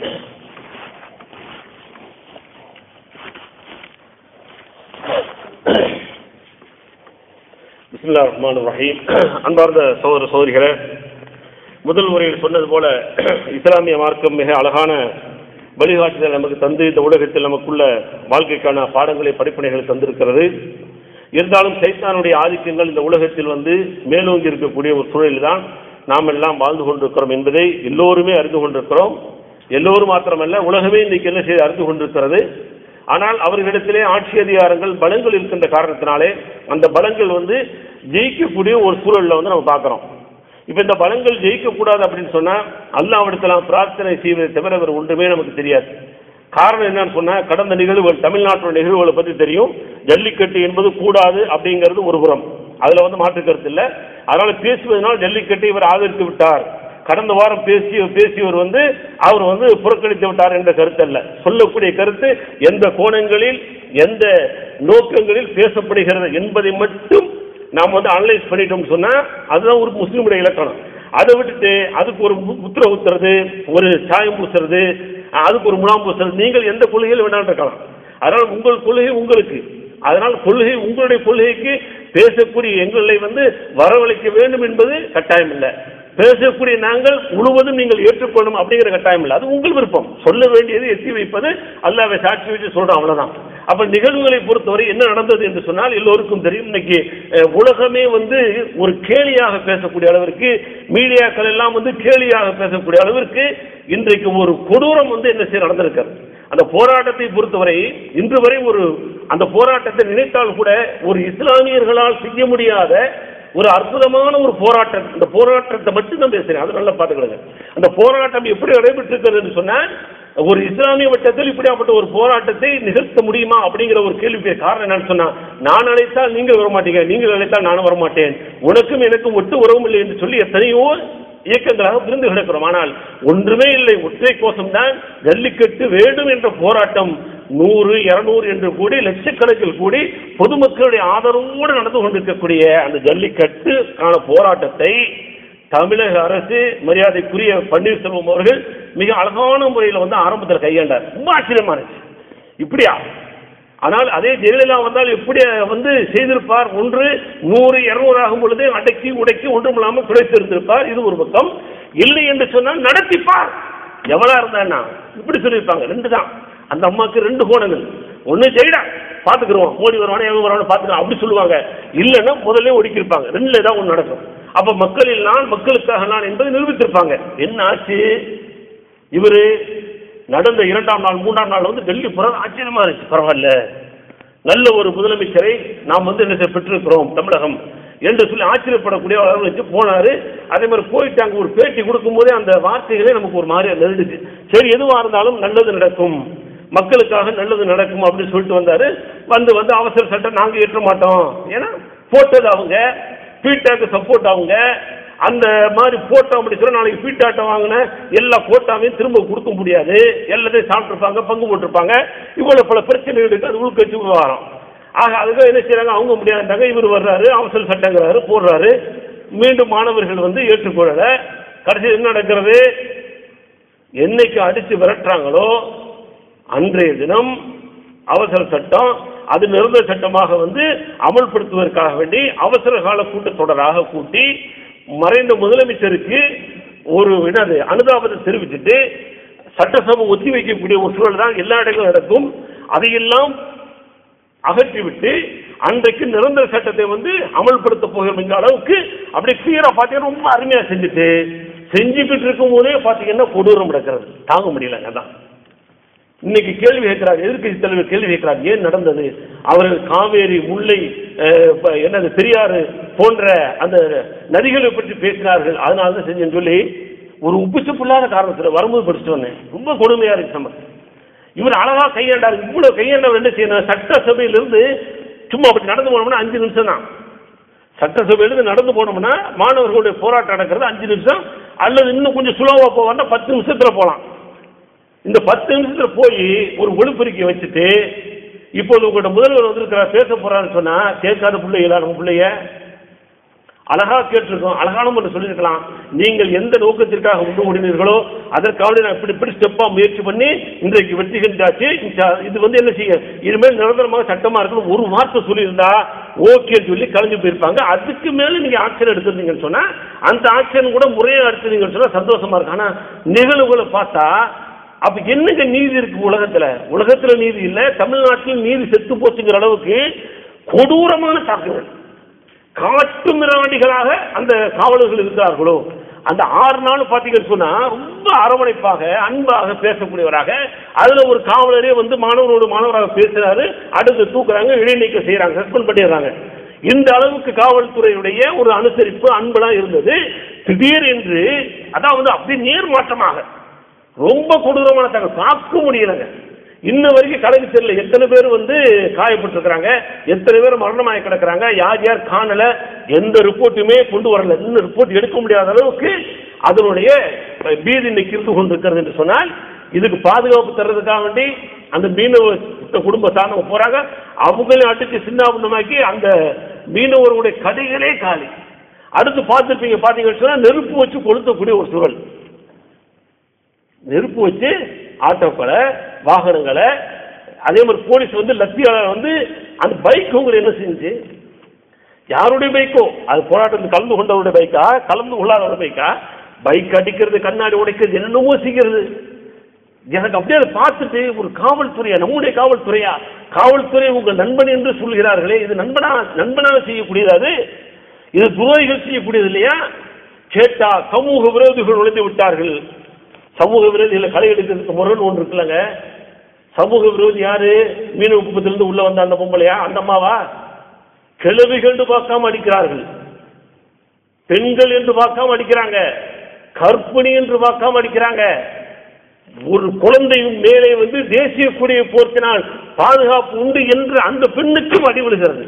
பிஸ்மில்லாஹிர் ரஹ்மானிர் ரஹீம். அன்பார்ந்த சகோதர சகோதரிகளே, முதல் முறையில் சொன்னது போல இஸ்லாமிய மார்க்கம் மிக அழகான வழிகாட்டுதல் நமக்கு தந்து இந்த உலகத்தில் நமக்குள்ள வாழ்க்கைக்கான பாடங்களை படிப்பினைகளை தந்திருக்கிறது. இருந்தாலும் சைத்தானுடைய ஆதிக்கங்கள் இந்த உலகத்தில் வந்து மேலோங்கி இருக்கக்கூடிய ஒரு சூழலில் தான் நாம் எல்லாம் வாழ்ந்து கொண்டிருக்கிறோம் என்பதை எல்லோருமே அறிந்து கொண்டிருக்கிறோம். எல்லோரும் மாத்திரமல்ல, உலகமே இன்றைக்கு என்ன செய்து அறிந்து கொண்டிருக்கிறது. ஆனால் அவர்களிடத்திலே ஆட்சி அதிகாரங்கள் பலங்கள் இருக்கின்ற காரணத்தினாலே அந்த பலங்கள் வந்து ஜெயிக்கக்கூடிய ஒரு சூழலில் வந்து நம்ம பார்க்குறோம். இப்போ இந்த பலங்கள் ஜெயிக்கக்கூடாது அப்படின்னு சொன்னால் அல்லாஹ்விடத்தில் பிரார்த்தனை செய்வதை தவிர வேறு ஒன்றுமே நமக்கு தெரியாது. காரணம் என்னன்னு சொன்னால் கடந்த நிகழ்வுகள் தமிழ்நாட்டோட நிகழ்வுகளை பற்றி தெரியும். ஜல்லிக்கட்டு என்பது கூடாது அப்படிங்கிறது ஒரு புறம், அதில் வந்து மாற்று கருத்து இல்லை. அதனால் பேசுவதனால் ஜல்லிக்கட்டை இவர் ஆதரித்து விட்டார், கடந்த வாரம் பேசிய பேசியவர் வந்து அவர் வந்து புறக்கணித்து விட்டார் என்ற கருத்து அல்ல. சொல்லக்கூடிய கருத்து எந்த கோணங்களில் எந்த நோக்கங்களில் பேசப்படுகிறது என்பதை மட்டும் நாம் வந்து அனலைஸ் பண்ணிட்டோம் சொன்னா அதுதான் ஒரு முஸ்லீமுடைய இலக்கணம். அதை விட்டுட்டு அதுக்கு ஒரு முத்திரை ஊத்துறது, ஒரு சாயம் பூசுறது, அதுக்கு ஒரு முலாம் பூசுறது, நீங்கள் எந்த கொள்கையில் வேணாலும் இருக்கலாம். அதனால் உங்கள் கொள்கை உங்களுக்கு, அதனால் கொள்கை உங்களுடைய கொள்கைக்கு பேசக்கூடிய எங்களை வந்து வரவழைக்க வேண்டும் என்பது கட்டாயம் இல்லை. பேசக்கூடிய நாங்கள் முழுவதும் நீங்கள் ஏற்றுக்கொள்ளணும் அப்படிங்கிற கட்டாயம் இல்லை, அது உங்கள் விருப்பம். சொல்ல வேண்டியது எத்தி வைப்பது அல்லாஹ்வை சாட்சி வச்சு சொல்றோம், அவ்வளவுதான். அப்ப நிகழ்வுகளை பொறுத்தவரை என்ன நடந்தது என்று சொன்னால் எல்லோருக்கும் தெரியும். இன்னைக்கு உலகமே வந்து ஒரு கேலியாக பேசக்கூடிய அளவிற்கு, மீடியாக்கள் எல்லாம் வந்து கேலியாக பேசக்கூடிய அளவிற்கு இன்றைக்கு ஒரு கொடூரம் வந்து என்ன செய்ய நடந்திருக்கிறது. அந்த போராட்டத்தை பொறுத்தவரை இன்று வரை ஒரு அந்த போராட்டத்தை நினைத்தால் கூட ஒரு இஸ்லாமியர்களால் செய்ய முடியாத ஒரு அற்புதமான ஒரு போராட்டம். அந்த போராட்டத்தை மட்டும் தான் பேசுறேன், அது நல்லா பார்த்துக்கிறது. அந்த போராட்டம் எப்படி நடைபெற்று இருக்கிறது சொன்னால் ஒரு இஸ்லாமிய வட்டத்தில் இப்படியாப்பட்ட ஒரு போராட்டத்தை நிகழ்த்த முடியுமா அப்படிங்கிற ஒரு கேள்விக்கு காரணம் என்னன்னு சொன்னா, நான் அழைத்தால் நீங்கள் வரமாட்டீங்க, நீங்கள் அழைத்தால் நானும் வரமாட்டேன், உனக்கும் எனக்கும் ஒட்டு உறவும் இல்லை என்று சொல்லி எத்தனையோ இயக்கங்களாக பிரிந்து கிடக்கிறோம். ஆனால் ஒன்றுமே இல்லை, ஒற்றை கோஷம்தான் ஜல்லிக்கட்டு வேண்டும் என்ற போராட்டம். நூறு இருநூறு என்று கூடி லட்சக்கணக்கில் கூடி பொதுமக்களுடைய ஆதரவோடு நடந்து கொண்டிருக்கக்கூடிய அந்த ஜல்லிக்கட்டுக்கான போராட்டத்தை தமிழக அரசு மரியாதைக்குரிய பன்னீர்செல்வம் அவர்கள் மிக அழகான முறையில் வந்து ஆரம்பத்தில் கையாண்டார். ரொம்ப ஆச்சரியமா இருந்துச்சு, இப்படியா. ஆனால் அதே ஜெயலலிதா வந்தால் எப்படி வந்து செய்திருப்பார், ஒன்று நூறு இருநூறு ஆகும் பொழுது அடக்கி உடைக்கி ஒன்றும் இல்லாமல் துடைத்திருந்திருப்பார். இது ஒரு பக்கம். இல்லை என்று சொன்னால் நடத்திப்பார், எவ்வளவு இருந்தா இப்படி சொல்லியிருப்பாங்க. ரெண்டு தான் அந்த அம்மாவுக்கு, ரெண்டு கோணங்கள். ஒன்னு ஜெயிடா பாத்துக்கிறோம், மோடி வருவானே எவங்க வருவானு பாத்துக்கிறோம் அப்படி சொல்லுவாங்க. இல்லைன்னா முதல்ல ஒடுக்கியிருப்பாங்க. ரெண்டுல ஏதாவது ஒன்று நடக்கும். அப்ப மக்களில் நான், மக்களுக்காக நான் என்பதை நிரூபித்திருப்பாங்க. என்ன ஆச்சு, இவரு நடந்த இரண்டாம் நாள் மூன்றாம் நாள் வந்து டெல்லி போறது ஆச்சரியமா இருந்துச்சு. பரவாயில்ல, நல்ல ஒரு முதலமைச்சரை நாம் வந்து என்ன பெற்றிருக்கிறோம் தமிழகம் என்று சொல்லி ஆச்சரியப்படக்கூடிய அளவுக்கு போனாரு. அதே மாதிரி போயிட்டு அங்கே ஒரு பேட்டி கொடுக்கும் போதே அந்த வார்த்தைகளே நமக்கு ஒரு மாதிரியா நெருடுச்சு. சரி, எதுவாக இருந்தாலும் நல்லது நடக்கும், மக்களுக்காக நல்லது நடக்கும் அப்படின்னு சொல்லிட்டு வந்தாரு. வந்து வந்து அவசர சட்டம் நாங்கள் ஏற்ற மாட்டோம், ஏன்னா போட்டது அவங்க, பீட்டாக்கு சப்போர்ட் அவங்க. அந்த மாதிரி போட்டோம் அப்படி சொல்ல நாளைக்கு பீட்டாட்டம் வாங்கின எல்லா போட்டாவையும் திரும்ப கொடுக்க முடியாது, எல்லாத்தையும் சாப்பிட்டுருப்பாங்க, பங்கு போட்டிருப்பாங்க. இவ்வளவு பல பிரச்சனைகளுக்கு அது உள்கட்சி விவகாரம். ஆக அதுக்காக என்ன செய்யறாங்க, அவங்க முடியாதுட்டாங்க. இவர் வர்றாரு, அவசர சட்டங்கிறாரு, போடுறாரு. மீண்டும் மாணவர்கள் வந்து ஏற்றுக்கொள்ளல. கடைசி என்ன நடக்கிறது, என்னைக்கு அடிச்சு விரட்டுறாங்களோ அன்றைய தினம் அவசர சட்டம் அது நிரந்தர சட்டமாக வந்து அமல்படுத்துவதற்காக வேண்டி அவசர கால கூட்டத்தொடராக கூட்டி மறைந்த முதலமைச்சருக்கு ஒரு என்னது அனுதாபத்தை தெரிவிச்சுட்டு சட்டசபை ஒத்தி வைக்கக்கூடிய ஒரு சூழல் தான் எல்லா இடங்களும் நடக்கும். அதையெல்லாம் அகற்றிவிட்டு அன்றைக்கு நிரந்தர சட்டத்தை வந்து அமல்படுத்த போகிற அளவுக்கு அப்படி கிளியரா பார்த்தீங்கன்னா ரொம்ப அருமையா செஞ்சுட்டு செஞ்சுக்கிட்டு இருக்கும் போதே பார்த்தீங்கன்னா கொடூரம் நடக்கிறது, தாங்க முடியல. அதான் இன்னைக்கு கேள்வி கேட்கிறார், எதிர்கட்சி தலைவர் கேள்வி கேட்கிறார், ஏன் நடந்தது? அவர்கள் காவேரி, முல்லை, என்னது பெரியாறு போன்ற அந்த நதிகளை பற்றி பேசினார்கள், அதனால தான் செஞ்சேன்னு சொல்லி ஒரு உப்புச்சு புள்ளாத காரணத்தில் வரும்போது படிச்சுட்டு வந்தேன். ரொம்ப கொடுமையா இருக்கு சம்பவம். இவர் அழகா கையாண்டார். இவ்வளவு கையாண்டவர் என்ன செய்யணும், சட்டசபையிலிருந்து சும்மா அப்படி நடந்து போனோம்னா அஞ்சு நிமிஷம் தான். சட்டசபையிலிருந்து நடந்து போனோம்னா மாணவர்களுடைய போராட்டம் நடக்கிறது அஞ்சு நிமிஷம், அல்லது இன்னும் கொஞ்சம் சுலோவா போவார்னா பத்து நிமிஷத்துல போகலாம். இந்த பத்து நிமிஷத்துல போய் ஒரு ஒளிபெருக்கி வச்சுட்டு இப்போது உங்கள்கிட்ட முதல்வர் வந்திருக்கிறார் பேச போறான்னு சொன்னா கேட்காத பிள்ளைகளா நம்ம பிள்ளைய அழகா கேட்டிருக்கோம், அழகான முறை சொல்லியிருக்கலாம். நீங்கள் எந்த நோக்கத்திற்காக உண்டு முடிந்தீர்களோ அதற்காக நான் இப்படி இப்படி ஸ்டெப்பா முயற்சி பண்ணி இன்றைக்கு வெற்றி கண்டாச்சு. இது வந்து என்ன செய்ய இனிமேல் நிரந்தரமாக சட்டமா இருக்கணும் ஒரு வார்த்தை சொல்லியிருந்தா ஓகேன்னு சொல்லி கலைஞ்சு போயிருப்பாங்க. அதுக்கு மேல நீங்க ஆக்ஷன் எடுத்திருந்தீங்கன்னு சொன்னா அந்த ஆக்ஷன் கூட முறையாக எடுத்துருந்தீங்கன்னு சொன்னா சந்தோஷமா இருக்கு. ஆனா நிகழ்வுகளை பார்த்தா அப்ப என்னங்க நீதி இருக்கு உலகத்துல? உலகத்துல நீதி இல்ல, தமிழ்நாட்டில் நீதி செத்து போச்சுங்கிற அளவுக்கு கொடூரமான தாக்குதல். காட்டு மிராண்டிகளாக அந்த காவலர்கள் இருக்கிறார்களோ அந்த ஆறு நாள் பார்த்தீங்கன்னு சொன்னா ரொம்ப அரவணைப்பாக அன்பாக பேசக்கூடியவராக, அதுல ஒரு காவலரே வந்து மாணவரோடு மாணவராக பேசுறாரு, அடுத்து தூக்குறாங்க, இடைநீக்கம் செய்யறாங்க, சஸ்பெண்ட் பண்ணிடுறாங்க. இந்த அளவுக்கு காவல்துறையுடைய ஒரு அனுசரிப்பு அன்பெல்லாம் இருந்தது. திடீர் என்று அதாவது அப்படி நேர்மாற்றமாக ரொம்ப கொடூரமான தகவல் தாக்க முடியலங்க. இன்ன வரைக்கும் கலைக்கு தெரியல எத்தனை பேர் வந்து காயப்பட்டிருக்கிறாங்க, எத்தனை பேர் மரணமாகி கிடக்கிறாங்க, யார் யார் காணல, எந்த ரிப்போர்ட்டுமே கொண்டு வரல. இன்னும் ரிப்போர்ட் எடுக்க முடியாத அளவுக்கு அதனுடைய பீதி இன்னைக்கு இருந்து கொண்டிருக்கிறது என்று சொன்னால், இதுக்கு பாதுகாப்பு தர்றதுக்காக வேண்டி அந்த மீனவ குடும்ப சார்ந்தவங்க போறாங்க, அவங்களையும் அடிச்சு சின்னாபுண்ணமாக்கி அந்த மீனவர்களுடைய கடைகளே காலி. அடுத்து பார்த்துருப்பீங்க, பார்த்தீங்கன்னு சொன்னா நெருப்பு வச்சு கொளுத்தக்கூடிய ஒரு சூழல். நெருப்பு வச்சு ஆட்டோக்களை வாகனங்களை, அதே மாதிரி போலீஸ் வந்து லத்தியால வந்து அந்த பைக் உங்களை என்ன செஞ்சு, யாருடைய பைக்கோ அது போராட்டத்தில் கலந்து கொண்டவருடைய பைக்கா கலந்து கொள்ளாதவருடைய பைக்கா, பைக் அடிக்கிறது, கண்ணாடி உடைக்கிறது, என்னென்னமோ செய்கிறது. எனக்கு அப்படியே அதை பார்த்துட்டு ஒரு காவல்துறையா, நம்முடைய காவல்துறையா, காவல்துறை உங்கள் நண்பன் என்று சொல்கிறார்களே, இது நண்பனா நண்பனாக செய்யக்கூடியது, இது துரோகிகள் செய்யக்கூடியது இல்லையா? கேட்டா சமூக விரோதிகள் நுழைந்து விட்டார்கள். சமூக விரோதிகளை களை எடுக்கிறதுக்கு முரண் ஒன்று இருக்குல்லங்க. சமூக விரோதி யாரு? மீனவ குப்பத்திலிருந்து உள்ள வந்த அந்த பொம்பளையா, அந்த அம்மாவா? கிழவிகள் என்று பார்க்காம அடிக்கிறார்கள், பெண்கள் என்று பார்க்காம அடிக்கிறாங்க, கற்பிணி என்று பார்க்காம அடிக்கிறாங்க. ஒரு குழந்தையும் மேலே வந்து தேசிய கொடியை போர்த்தினால் பாதுகாப்பு உண்டு என்று அந்த பெண்ணுக்கும் அடி விழுகிறது.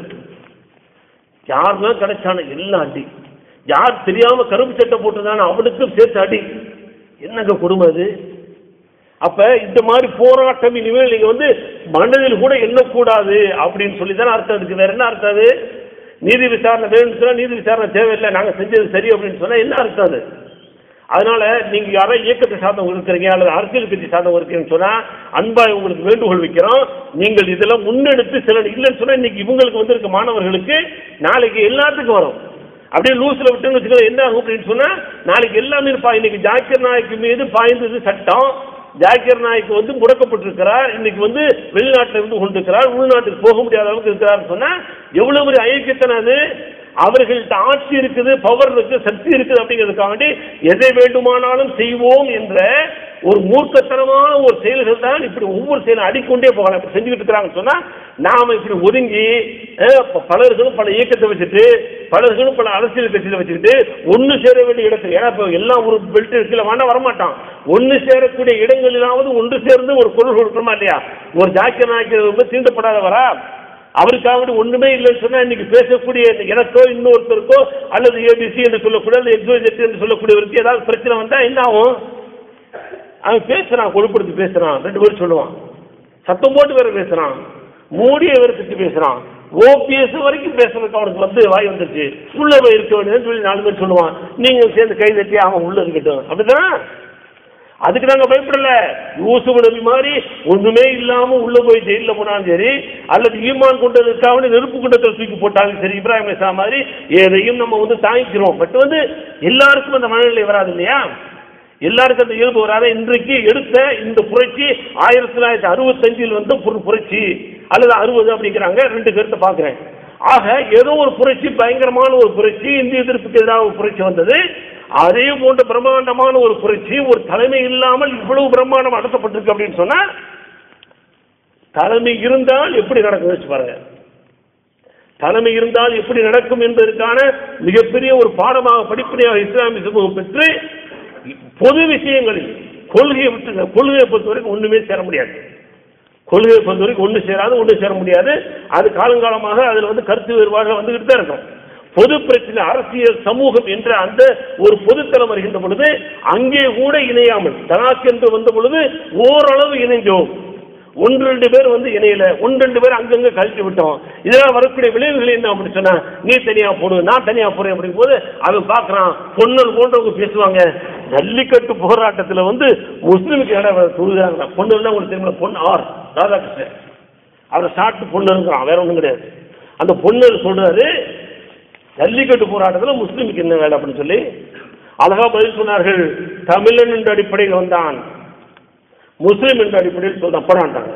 யாருதான் கிடைச்சான எல்லாம் அடி, யார் தெரியாம கருப்பு சட்டை போட்டுதான அவனுக்கும் சேர்த்து அடி. என்னங்க கொடுமை அது? அப்ப இந்த மாதிரி போராட்டம் இனிமேல் நீங்க வந்து மனதில் கூட எண்ணக்கூடாது அப்படின்னு சொல்லி தானே அர்த்தம் இருக்கு. வேற என்ன அர்த்தம் அது? நீதி விசாரணை வேணும்னு சொன்னா நீதி விசாரணை தேவையில்லை, நாங்க செஞ்சது சரி அப்படின்னு சொன்னா என்ன அர்த்தம் அது? அதனால நீங்க யாரோ இயக்கத்தை சார்ந்தவங்க இருக்கிறீங்க அல்லது அரசியல் கட்சி சார்ந்தவங்க இருக்கீங்கன்னு சொன்னா அன்பாய் உங்களுக்கு வேண்டுகோள் வைக்கிறோம், நீங்கள் இதெல்லாம் முன்னெடுத்து சில இல்லைன்னு சொன்னா இன்னைக்கு இவங்களுக்கு வந்து இருக்க மாணவர்களுக்கு நாளைக்கு எல்லாத்துக்கும் வரும். அப்படியே லூஸ்ல விட்டுன்னு வச்சுக்கோங்க, என்ன ஆகும் அப்படின்னு சொன்னா நாளைக்கு எல்லாமே இன்னைக்கு ஜாக்கிர் நாயக்கு மீது பாய்ந்தது சட்டம். ஜாக்கிர் நாயக்கு வந்து முடக்கப்பட்டிருக்கிறார், இன்னைக்கு வந்து வெளிநாட்டில் இருந்து கொண்டிருக்கிறார், உள்நாட்டுக்கு போக முடியாத அளவுக்கு இருக்கிறார் சொன்னா எவ்வளவு ஒரு ஐக்கியத்தனை அது. அவர்கள்ட்ட ஆட்சி இருக்குது, பவர் இருக்கு, சக்தி இருக்குது அப்படிங்கிறதுக்காக வேண்டி எதை வேண்டுமானாலும் செய்வோம் என்ற ஒரு மூர்க்கத்தனமான ஒரு செயல்கள் தான் இப்படி ஒவ்வொரு செயலும் அடிக்கொண்டே போகலாம். இப்படி செஞ்சுக்கிட்டு இருக்கிறாங்கன்னு சொன்னா நாம இப்படி ஒதுங்கி பலர்களும் பல இயக்கத்தை வச்சுட்டு பலர்களும் பல அரசியல் கட்சியில வச்சுக்கிட்டு ஒன்னு சேர வேண்டிய இடத்துல, ஏன்னா இப்ப எல்லாம் ஒரு பெல்ட் இருக்குல்ல வேணா வரமாட்டான், ஒன்னு சேரக்கூடிய இடங்களிலாவது ஒன்று சேர்ந்து ஒரு கொள்கை கொடுக்கணுமா இல்லையா? ஒரு ஜாக்கிய நாயக்கர் ரொம்ப தீண்டப்படாதவரா, அவருக்காக ஒண்ணுமே இல்லைன்னு சொன்னா இன்னைக்கு பேசக்கூடிய எனக்கோ இன்னொருத்தருக்கோ அல்லது ஏபிசி என்று சொல்லக்கூடிய அல்லது எக்ஸோஜெட் என்று சொல்லக்கூடியவருக்கு ஏதாவது பிரச்சனை வந்தா என்ன ஆகும்? அவன் பேசுறான், கொழுப்படுத்தி பேசுறான், ரெண்டு பேரும் சொல்லுவான், சத்தம் போட்டு வேற பேசுறான், மூடிய வேறு பேசுறான், ஓபிஎஸ் வரைக்கும் பேசுறதுக்கு அவனுக்கு வந்து வாய் வந்துருச்சு, உள்ள போய் இருக்க வேண்டியதுன்னு சொல்லி நாலு பேர் சொல்லுவான். நீங்க சேர்ந்து கை தட்டி அவன் உள்ள இருக்கட்டும், அப்படிதான். அதுக்கு நாங்க பயப்படல. யூசுப் நபி மாதிரி ஒண்ணுமே இல்லாம உள்ள போய் ஜெயில போனாலும் சரி, அல்லது ஈமான் கொண்டதுக்காக நெருப்பு குண்டத்தில் தூக்கி போட்டாலும் சரி, இப்ராஹிம் அலைஹிஸ் ஸலாம் மாதிரி எதையும் நம்ம வந்து தாங்கிக்கிறோம். பட் வந்து எல்லாருக்கும் அந்த மனநிலை வராது இல்லையா? எல்லாருக்கும் அந்த இயல்பு வராத. இன்றைக்கு எடுத்த இந்த புரட்சி ஆயிரத்தி தொள்ளாயிரத்தி அறுபத்தஞ்சில் வந்து புரட்சி அல்லது அறுபது அப்படிங்கிறாங்க, ரெண்டு பேர்த்த பாக்குறேன். ஆக ஏதோ ஒரு புரட்சி, பயங்கரமான ஒரு புரட்சி, இந்திய எதிர்ப்புக்கு எதிராக ஒரு புரட்சி வந்தது. அதே போன்ற பிரம்மாண்டமான ஒரு புரட்சி ஒரு தலைமை இல்லாமல் இவ்வளவு பிரம்மாண்டம் நடத்தப்பட்டிருக்கு அப்படின்னு சொன்னா தலைமை இருந்தால் எப்படி நடக்கும் வச்சு பாருங்க. தலைமை இருந்தால் எப்படி நடக்கும் என்பதற்கான மிகப்பெரிய ஒரு பாடமாக படிப்படியாக இஸ்லாமிய சமூகம் பெற்று பொது விஷயங்களில் கொள்கையை விட்டு கொள்கையை பொறுத்தவரைக்கும் ஒண்ணுமே சேர முடியாது. கொள்கையை பொறுத்தவரைக்கும் ஒன்று சேராது, ஒன்று சேர முடியாது. அது காலங்காலமாக அதில் வந்து கருத்து வேறுபாடுகள் வந்துகிட்டு தான் இருக்கும். பொது பிரச்சனை, அரசியல், சமூகம் என்ற அந்த ஒரு பொதுத்தலம் வருகின்ற பொழுது அங்கே கூட இணையாமல் தனாக்கு என்று வந்த பொழுது ஓரளவு இணைந்தோம். ஒன்று ரெண்டு பேர் வந்து இணையில, ஒன்று ரெண்டு பேர் அங்கங்க கழிச்சு விட்டோம். இதெல்லாம் வரக்கூடிய விளைவுகள் என்ன அப்படின்னு சொன்னா, நீ தனியா போடு நான் தனியா போறேன் அப்படிங்கும் போது அவன் பாக்குறான். பொன்னல் போன்றவங்க பேசுவாங்க, ஜல்லிக்கட்டு போராட்டத்தில் வந்து முஸ்லிமுக்கு இடம் சொல்லுறாங்க. பொண்ணு உங்களுக்கு தெரியுமா? பொண்ணு ஆர் ராதாகிருஷ்ணன், அவரை சாப்பிட்டு பொண்ணு இருக்கிறான், வேற ஒன்றும் கிடையாது. அந்த பொண்ணு சொல்றாரு, ஜல்லிக்கட்டு போராட்டத்தில் முஸ்லிமுக்கு என்ன வேலை அப்படின்னு சொல்லி அழகா பதில் சொன்னார்கள். தமிழன் என்ற அடிப்படையில் வந்தான், முஸ்லிம் என்ற அடிப்படையில் சொல்ல போராட்டாங்க.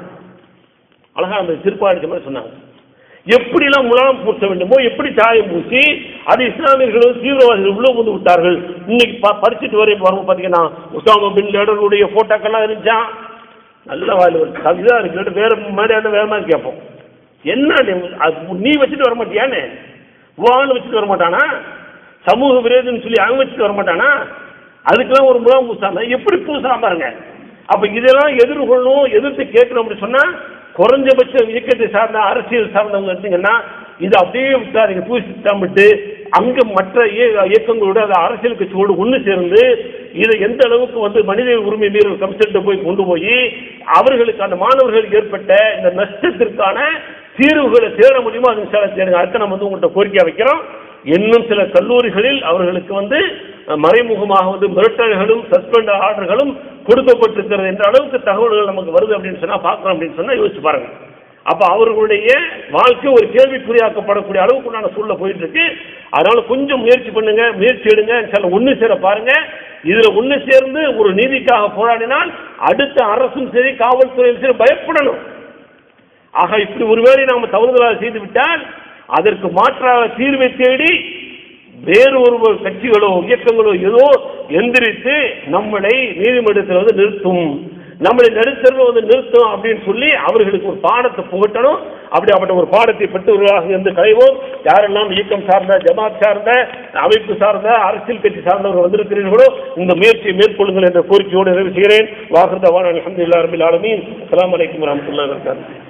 அழகா அந்த சிற்பாடிச்ச மாதிரி சொன்னாங்க. எப்படிலாம் முலாம் பூச வேண்டுமோ, எப்படி சாயம் பூசி அது இஸ்லாமியர்களும் தீவிரவாதிகள் உள்ள வந்து விட்டார்கள். இன்னைக்கு படிச்சுட்டு வரையும் வரும் பார்த்தீங்கன்னா உசாமா பின் லேடனுடைய போட்டோக்கெல்லாம் இருந்துச்சான். நல்ல வாயில் ஒரு கவிதா இருக்கு, வேற மேடையான வேற மாதிரி கேட்போம். என்ன நீ வச்சுட்டு வர மாட்டியான்னு வான்னு வச்சுட்டு வர மாட்டானா? சமூக விரோதம்னு சொல்லி அவன் வச்சுட்டு வர மாட்டானா? அதுக்கெல்லாம் ஒரு முகாம் பூசாம எப்படி பூசலாம் பாருங்க. அப்ப இதெல்லாம் எதிர்கொள்ளணும், எதிர்த்து கேட்கணும் அப்படின்னு சொன்னா குறைஞ்சபட்ச இயக்கத்தை சார்ந்த அரசியல் சார்ந்தவங்க இருந்தீங்கன்னா இது அப்படியே விட்டாருங்க பூசிட்டாமட்டு அங்க மற்ற இயக்கங்களோட அந்த அரசியல் கட்சியோடு ஒன்று சேர்ந்து இதை எந்த அளவுக்கு வந்து மனித உரிமை மீறல் கமிஷன் போய் கொண்டு போய் அவர்களுக்கு அந்த மாணவர்களுக்கு ஏற்பட்ட இந்த நஷ்டத்திற்கான தீர்வுகளை தேட முடியுமோ அது தேடுங்க. அடுத்த நம்ம வந்து உங்கள்கிட்ட கோரிக்கை வைக்கிறோம். இன்னும் சில கல்லூரிகளில் அவர்களுக்கு வந்து மறைமுகமாக வந்து மிரட்டல்களும் சஸ்பெண்ட் ஆர்டர்களும் கொடுக்கப்பட்டிருக்கிறது என்ற அளவுக்கு தகவல்கள் நமக்கு வருது அப்படின்னு சொன்னா பார்க்கணும் அப்படின்னு சொன்னா யோசிச்சு பாருங்க. அப்ப அவர்களுடைய வாழ்க்கை ஒரு கேள்விக்குறியாக்கப்படக்கூடிய அளவுக்கு உண்டான சூழ்நிலை போயிட்டு இருக்கு. அதனால கொஞ்சம் முயற்சி பண்ணுங்க, முயற்சி எடுங்க, சில ஒண்ணு சேர பாருங்க. இதுல ஒண்ணு சேர்ந்து ஒரு நீதிக்காக போராடினால் அடுத்த அரசும் சரி காவல்துறையும் சரி பயப்படணும். ஆக இப்படி ஒருவேளை நாம் தவறுதலாக செய்து விட்டால் அதற்கு மாற்றாக தீர்வை தேடி வேறு ஒரு கட்சிகளோ இயக்கங்களோ ஏதோ எந்திரித்து நம்மளை நீதிமன்றத்தில் வந்து நிறுத்தும், நம்மளை நடுத்தரவு வந்து நிறுத்தும் அப்படின்னு சொல்லி அவர்களுக்கு ஒரு பாடத்தை புகட்டணும். அப்படி அப்படி ஒரு பாடத்தை பெற்றவர்களாக இருந்து களைவோம். யாரெல்லாம் இயக்கம் சார்ந்த, ஜமாத் சார்ந்த, அமைப்பு சார்ந்த, அரசியல் கட்சி சார்ந்தவர்கள் வந்திருக்கிறீர்களோ இந்த முயற்சியை மேற்கொள்ளுங்கள் என்ற கோரிக்கையோடு நிறைவு செய்கிறேன். வாஹிர் தவானா அல்ஹம்துலில்லாஹி ரப்பில் ஆலமீன். அஸ்ஸலாமு அலைக்கும் வரஹ்மத்துல்லாஹி வபரகாத்துஹு.